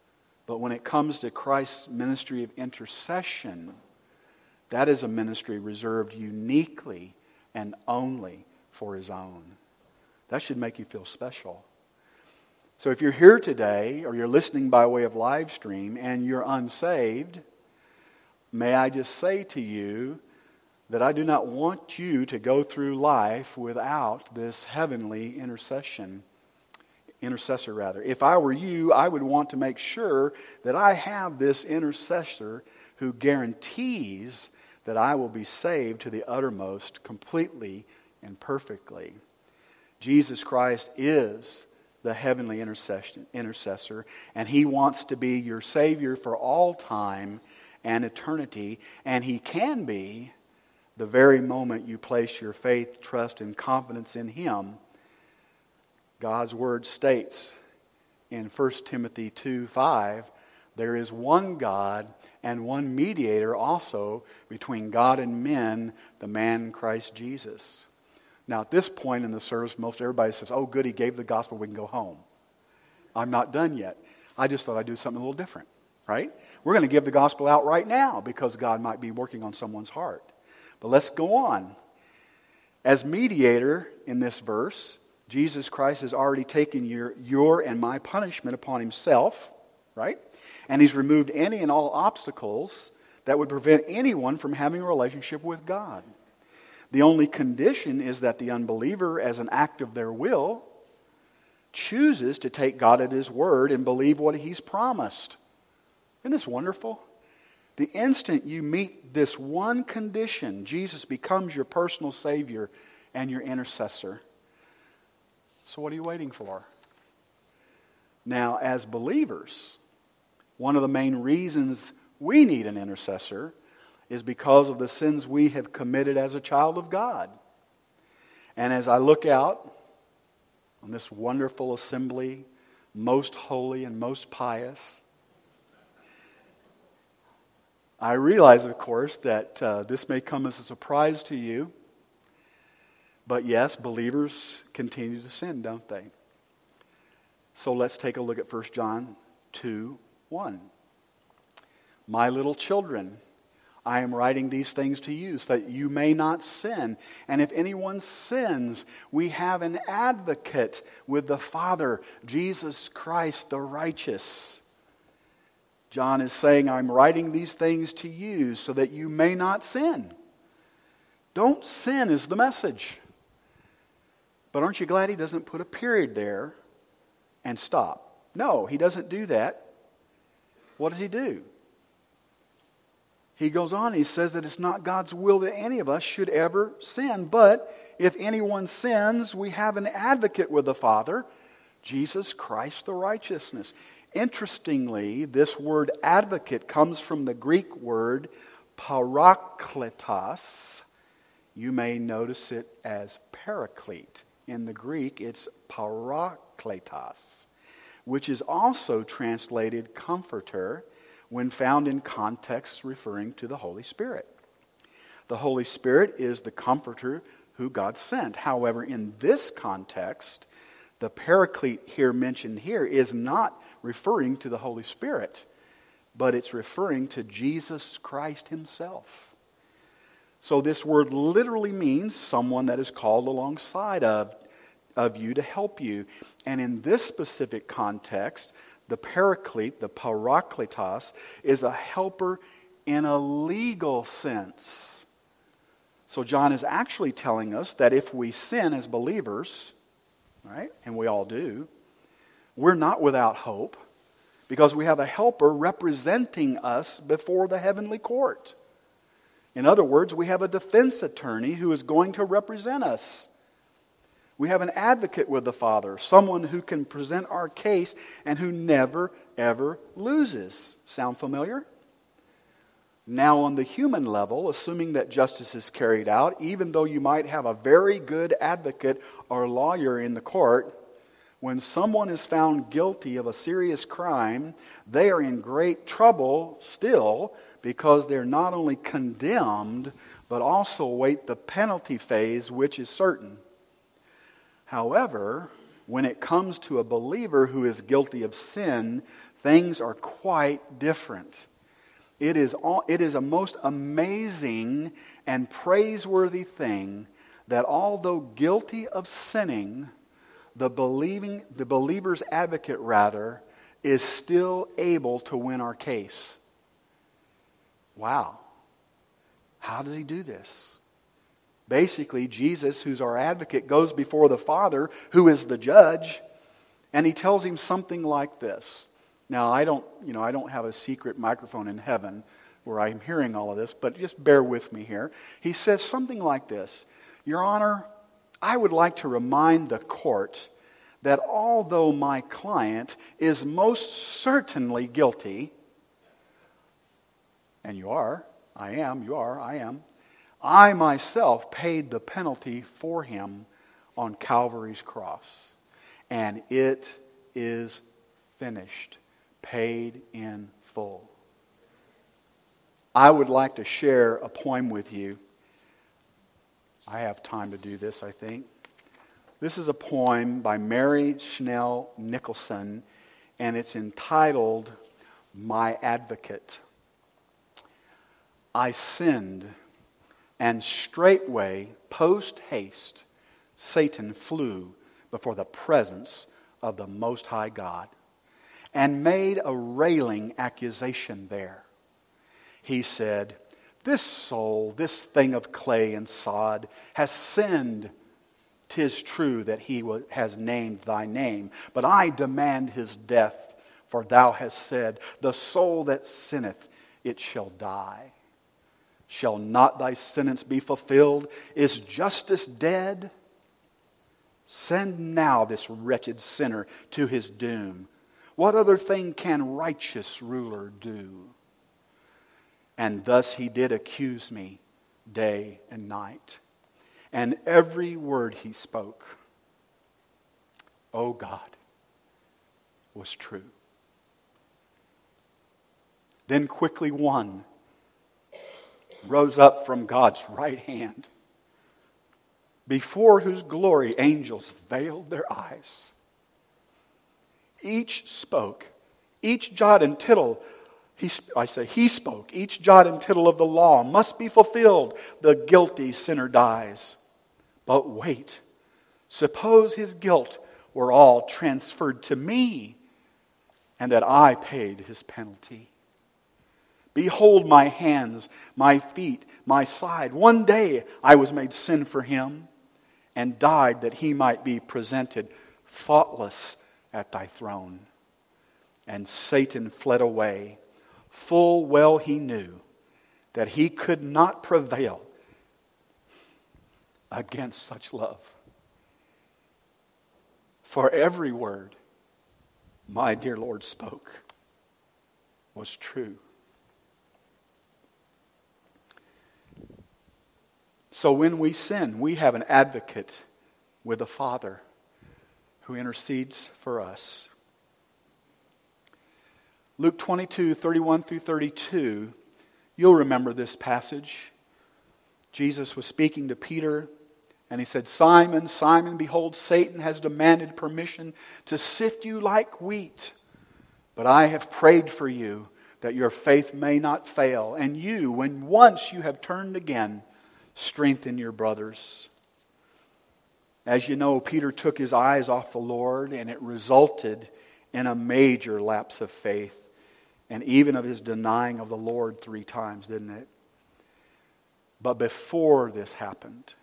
But when it comes to Christ's ministry of intercession, that is a ministry reserved uniquely and only for His own. That should make you feel special. So if you're here today, or you're listening by way of live stream, and you're unsaved, may I just say to you that I do not want you to go through life without this heavenly intercessor. If I were you, I would want to make sure that I have this intercessor who guarantees that I will be saved to the uttermost, completely and perfectly. Jesus Christ is the heavenly intercessor, and He wants to be your Savior for all time and eternity, and He can be the very moment you place your faith, trust, and confidence in Him. God's Word states in 1 Timothy 2:5, there is one God and one mediator also between God and men, the man Christ Jesus. Now at this point in the service, most everybody says, oh good, he gave the gospel, we can go home. I'm not done yet. I just thought I'd do something a little different, right? We're going to give the gospel out right now because God might be working on someone's heart. But let's go on. As mediator in this verse, Jesus Christ has already taken your and my punishment upon Himself, right? And He's removed any and all obstacles that would prevent anyone from having a relationship with God. The only condition is that the unbeliever, as an act of their will, chooses to take God at His word and believe what He's promised. Isn't this wonderful? The instant you meet this one condition, Jesus becomes your personal Savior and your intercessor. So what are you waiting for? Now, as believers, one of the main reasons we need an intercessor is because of the sins we have committed as a child of God. And as I look out on this wonderful assembly, most holy and most pious, I realize, of course, that this may come as a surprise to you. But yes, believers continue to sin, don't they? So let's take a look at 1 John 2:1. My little children, I am writing these things to you so that you may not sin. And if anyone sins, we have an advocate with the Father, Jesus Christ the righteous. John is saying, I'm writing these things to you so that you may not sin. Don't sin is the message. But aren't you glad he doesn't put a period there and stop? No, he doesn't do that. What does he do? He goes on, he says that it's not God's will that any of us should ever sin. But if anyone sins, we have an advocate with the Father, Jesus Christ the righteousness. Interestingly, this word advocate comes from the Greek word parakletos. You may notice it as paraclete. In the Greek, it's parakletos, which is also translated comforter when found in contexts referring to the Holy Spirit. The Holy Spirit is the comforter who God sent. However, in this context, the paraclete here mentioned here is not referring to the Holy Spirit, but it's referring to Jesus Christ Himself. So this word literally means someone that is called alongside of you to help you. And in this specific context, the paraclete, the parakletos, is a helper in a legal sense. So John is actually telling us that if we sin as believers, right, and we all do, we're not without hope because we have a helper representing us before the heavenly court. In other words, we have a defense attorney who is going to represent us. We have an advocate with the Father, someone who can present our case and who never, ever loses. Sound familiar? Now, on the human level, assuming that justice is carried out, even though you might have a very good advocate or lawyer in the court, when someone is found guilty of a serious crime, they are in great trouble still because they're not only condemned, but also await the penalty phase, which is certain. However, when it comes to a believer who is guilty of sin, things are quite different. It is a most amazing and praiseworthy thing that although guilty of sinning, the believer's advocate is still able to win our case. Wow. How does he do this? Basically, Jesus, who's our advocate, goes before the Father, who is the judge, and he tells him something like this. Now, I don't have a secret microphone in heaven where I'm hearing all of this, but just bear with me here. He says something like this: Your Honor, I would like to remind the court that although my client is most certainly guilty, and you are, I am, I myself paid the penalty for him on Calvary's cross. And it is finished, paid in full. I would like to share a poem with you. I have time to do this, I think. This is a poem by Mary Schnell Nicholson, and it's entitled, My Advocate. I sinned, and straightway, post-haste, Satan flew before the presence of the Most High God and made a railing accusation there. He said, This soul, this thing of clay and sod, has sinned. 'Tis true that he has named thy name, but I demand his death, for thou hast said, The soul that sinneth, it shall die. Shall not thy sentence be fulfilled? Is justice dead? Send now this wretched sinner to his doom. What other thing can righteous ruler do? And thus he did accuse me day and night. And every word he spoke, O God, was true. Then quickly one rose up from God's right hand, before whose glory angels veiled their eyes. Each spoke, each jot and tittle, he spoke, each jot and tittle of the law must be fulfilled. The guilty sinner dies. But wait, suppose his guilt were all transferred to me, and that I paid his penalty. Behold my hands, my feet, my side. One day I was made sin for him, and died that he might be presented faultless at thy throne. And Satan fled away. Full well he knew that he could not prevail against such love. For every word my dear Lord spoke was true. So when we sin, we have an advocate with the Father who intercedes for us. Luke 22, 31 through 32, you'll remember this passage. Jesus was speaking to Peter, and he said, Simon, Simon, behold, Satan has demanded permission to sift you like wheat. But I have prayed for you that your faith may not fail. And you, when once you have turned again, strengthen your brothers. As you know, Peter took his eyes off the Lord, and it resulted in a major lapse of faith, and even of his denying of the Lord 3 times, didn't it? But before this happened,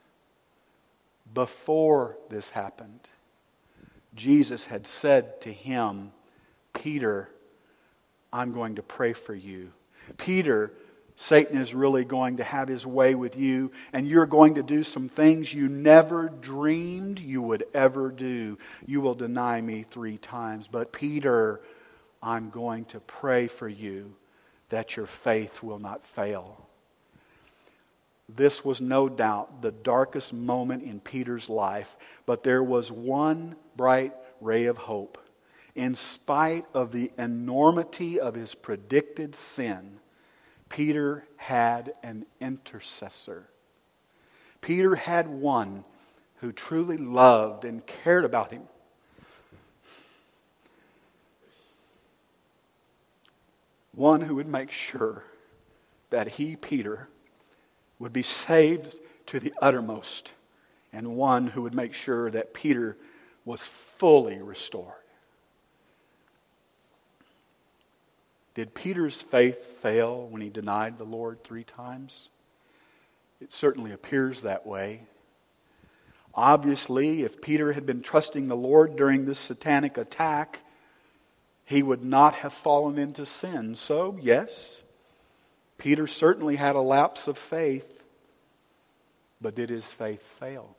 Jesus had said to him, Peter, I'm going to pray for you. Peter, Satan is really going to have his way with you, and you're going to do some things you never dreamed you would ever do. You will deny me 3 times. But Peter, I'm going to pray for you that your faith will not fail. This was no doubt the darkest moment in Peter's life, but there was one bright ray of hope. In spite of the enormity of his predicted sin, Peter had an intercessor. Peter had one who truly loved and cared about him. One who would make sure that he, Peter, would be saved to the uttermost, and one who would make sure that Peter was fully restored. Did Peter's faith fail when he denied the Lord 3 times? It certainly appears that way. Obviously, if Peter had been trusting the Lord during this satanic attack, he would not have fallen into sin. So, yes, Peter certainly had a lapse of faith, but did his faith fail?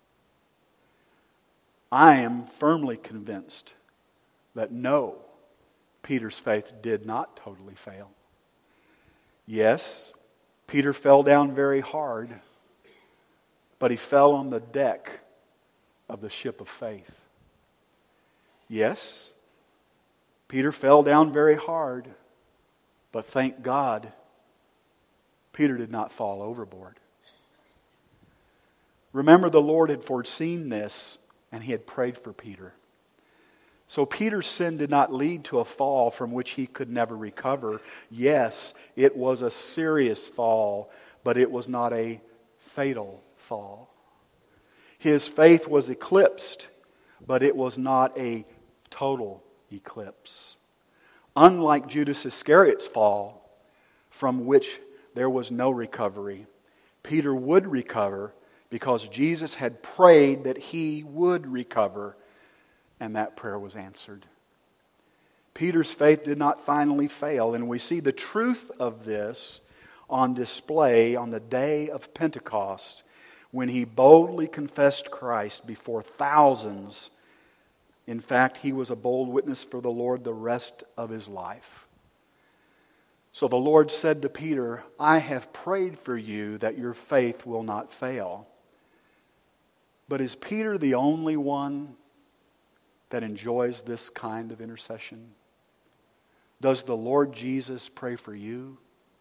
I am firmly convinced that no, Peter's faith did not totally fail. Yes, Peter fell down very hard, but he fell on the deck of the ship of faith. Yes, Peter fell down very hard, but thank God, Peter did not fall overboard. Remember, the Lord had foreseen this, and he had prayed for Peter. So Peter's sin did not lead to a fall from which he could never recover. Yes, it was a serious fall, but it was not a fatal fall. His faith was eclipsed, but it was not a total eclipse. Unlike Judas Iscariot's fall, from which there was no recovery, Peter would recover because Jesus had prayed that he would recover, and that prayer was answered. Peter's faith did not finally fail, and we see the truth of this on display on the day of Pentecost when he boldly confessed Christ before thousands. In fact, he was a bold witness for the Lord the rest of his life. So the Lord said to Peter, I have prayed for you that your faith will not fail. But is Peter the only one that enjoys this kind of intercession? Does the Lord Jesus pray for you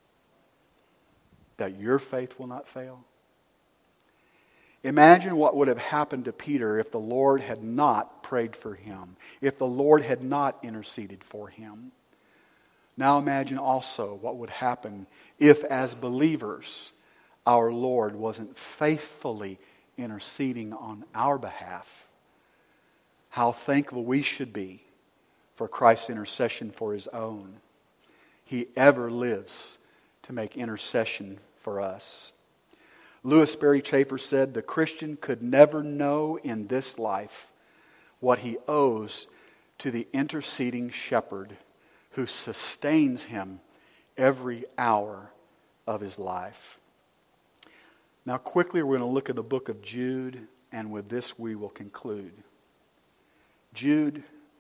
that your faith will not fail? Imagine what would have happened to Peter if the Lord had not prayed for him, if the Lord had not interceded for him. Now imagine also what would happen if, as believers, our Lord wasn't faithfully interceding on our behalf. How thankful we should be for Christ's intercession for his own. He ever lives to make intercession for us. Louis Sperry Chafer said, the Christian could never know in this life what he owes to the interceding shepherd who sustains him every hour of his life. Now quickly we're going to look at the book of Jude, and with this we will conclude. Jude,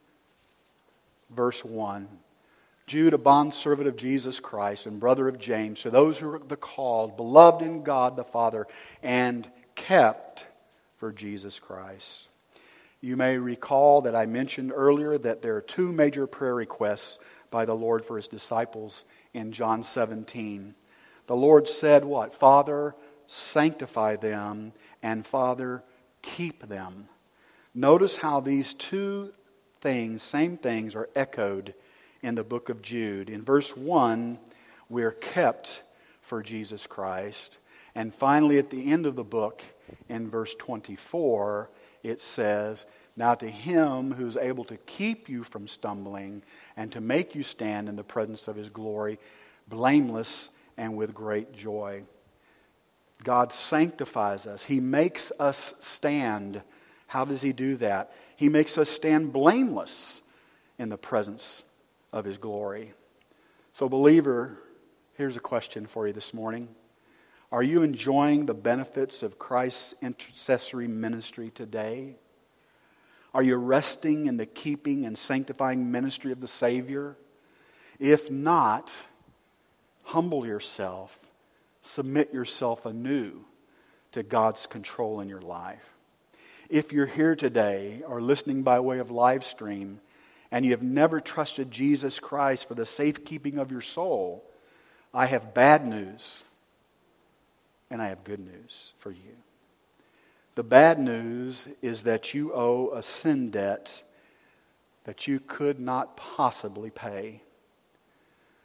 verse 1. Jude, a bondservant of Jesus Christ and brother of James, to those who are the called, beloved in God the Father, and kept for Jesus Christ. You may recall that I mentioned earlier that there are 2 major prayer requests by the Lord for his disciples in John 17. The Lord said what? Father, sanctify them, and Father, keep them. Notice how these 2 things, same things, are echoed in the book of Jude. In verse 1, we're kept for Jesus Christ. And finally, at the end of the book, in verse 24, it says, now to him who's able to keep you from stumbling and to make you stand in the presence of his glory, blameless and with great joy. God sanctifies us. He makes us stand. How does he do that? He makes us stand blameless in the presence of his glory. So believer, here's a question for you this morning. Are you enjoying the benefits of Christ's intercessory ministry today? Are you resting in the keeping and sanctifying ministry of the Savior? If not, humble yourself, submit yourself anew to God's control in your life. If you're here today or listening by way of live stream and you have never trusted Jesus Christ for the safekeeping of your soul, I have bad news and I have good news for you. The bad news is that you owe a sin debt that you could not possibly pay.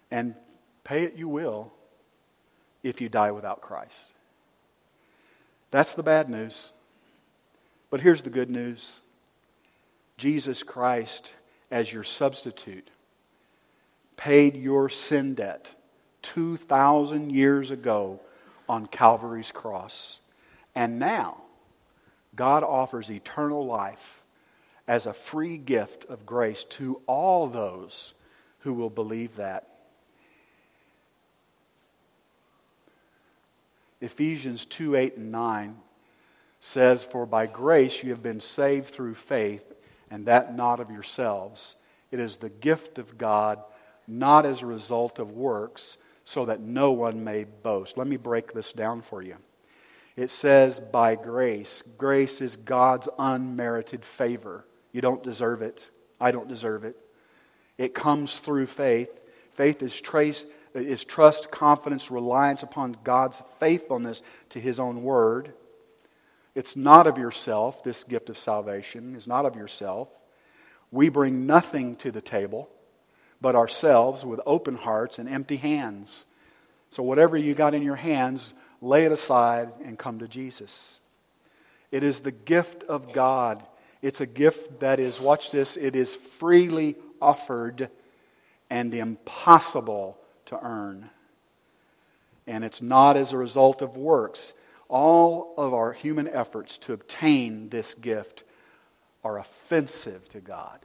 And pay it you will if you die without Christ. That's the bad news. But here's the good news. Jesus Christ, as your substitute, paid your sin debt 2,000 years ago on Calvary's cross. And now, God offers eternal life as a free gift of grace to all those who will believe that. Ephesians 2, 8, and 9 says, "For by grace you have been saved through faith, and that not of yourselves. It is the gift of God, not as a result of works, so that no one may boast." Let me break this down for you. It says, by grace. Grace is God's unmerited favor. You don't deserve it. I don't deserve it. It comes through faith. Faith is trust, confidence, reliance upon God's faithfulness to His own word. It's not of yourself. This gift of salvation is not of yourself. We bring nothing to the table but ourselves with open hearts and empty hands. So whatever you got in your hands, lay it aside and come to Jesus. It is the gift of God. It's a gift that is, watch this, it is freely offered and impossible to earn. And it's not as a result of works. All of our human efforts to obtain this gift are offensive to God.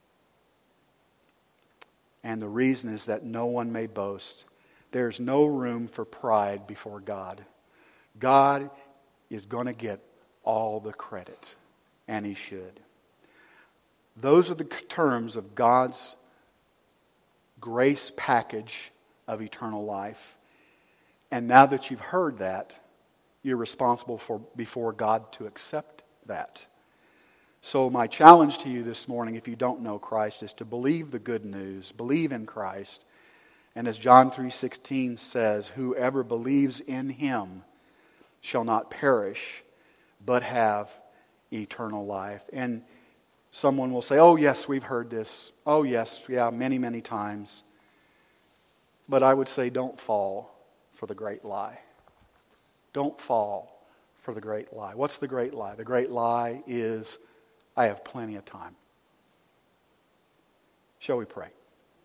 And the reason is that no one may boast. There's no room for pride before God. God is going to get all the credit, and He should. Those are the terms of God's grace package of eternal life. And now that you've heard that, you're responsible for before God to accept that. So my challenge to you this morning, if you don't know Christ, is to believe the good news. Believe in Christ. And as John 3:16 says, whoever believes in Him shall not perish, but have eternal life. And someone will say, oh yes, we've heard this. Oh yes, yeah, many, many times. But I would say don't fall for the great lie. Don't fall for the great lie. What's the great lie? The great lie is, I have plenty of time. Shall we pray?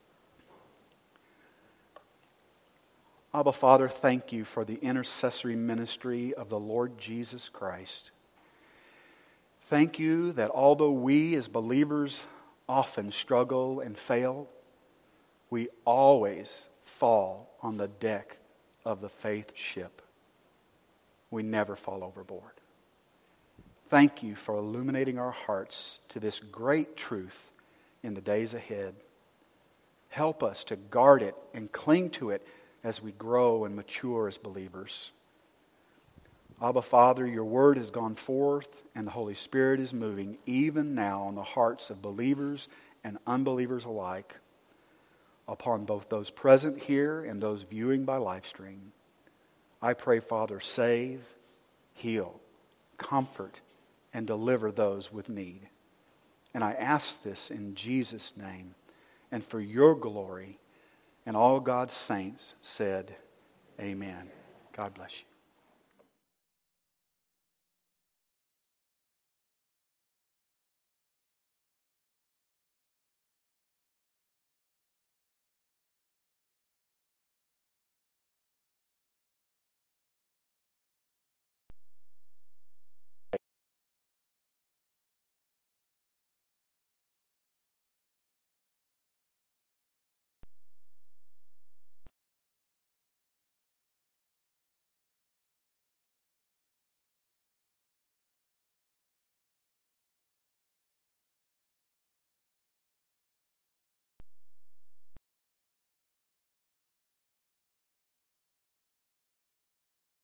Abba, Father, thank You for the intercessory ministry of the Lord Jesus Christ. Thank You that although we as believers often struggle and fail, we always fall on the deck of the faith ship. We never fall overboard. Thank You for illuminating our hearts to this great truth in the days ahead. Help us to guard it and cling to it as we grow and mature as believers. Abba, Father, Your word has gone forth and the Holy Spirit is moving even now on the hearts of believers and unbelievers alike, upon both those present here and those viewing by live stream. I pray, Father, save, heal, comfort, and deliver those with need. And I ask this in Jesus' name and for Your glory. And all God's saints said, amen. God bless you.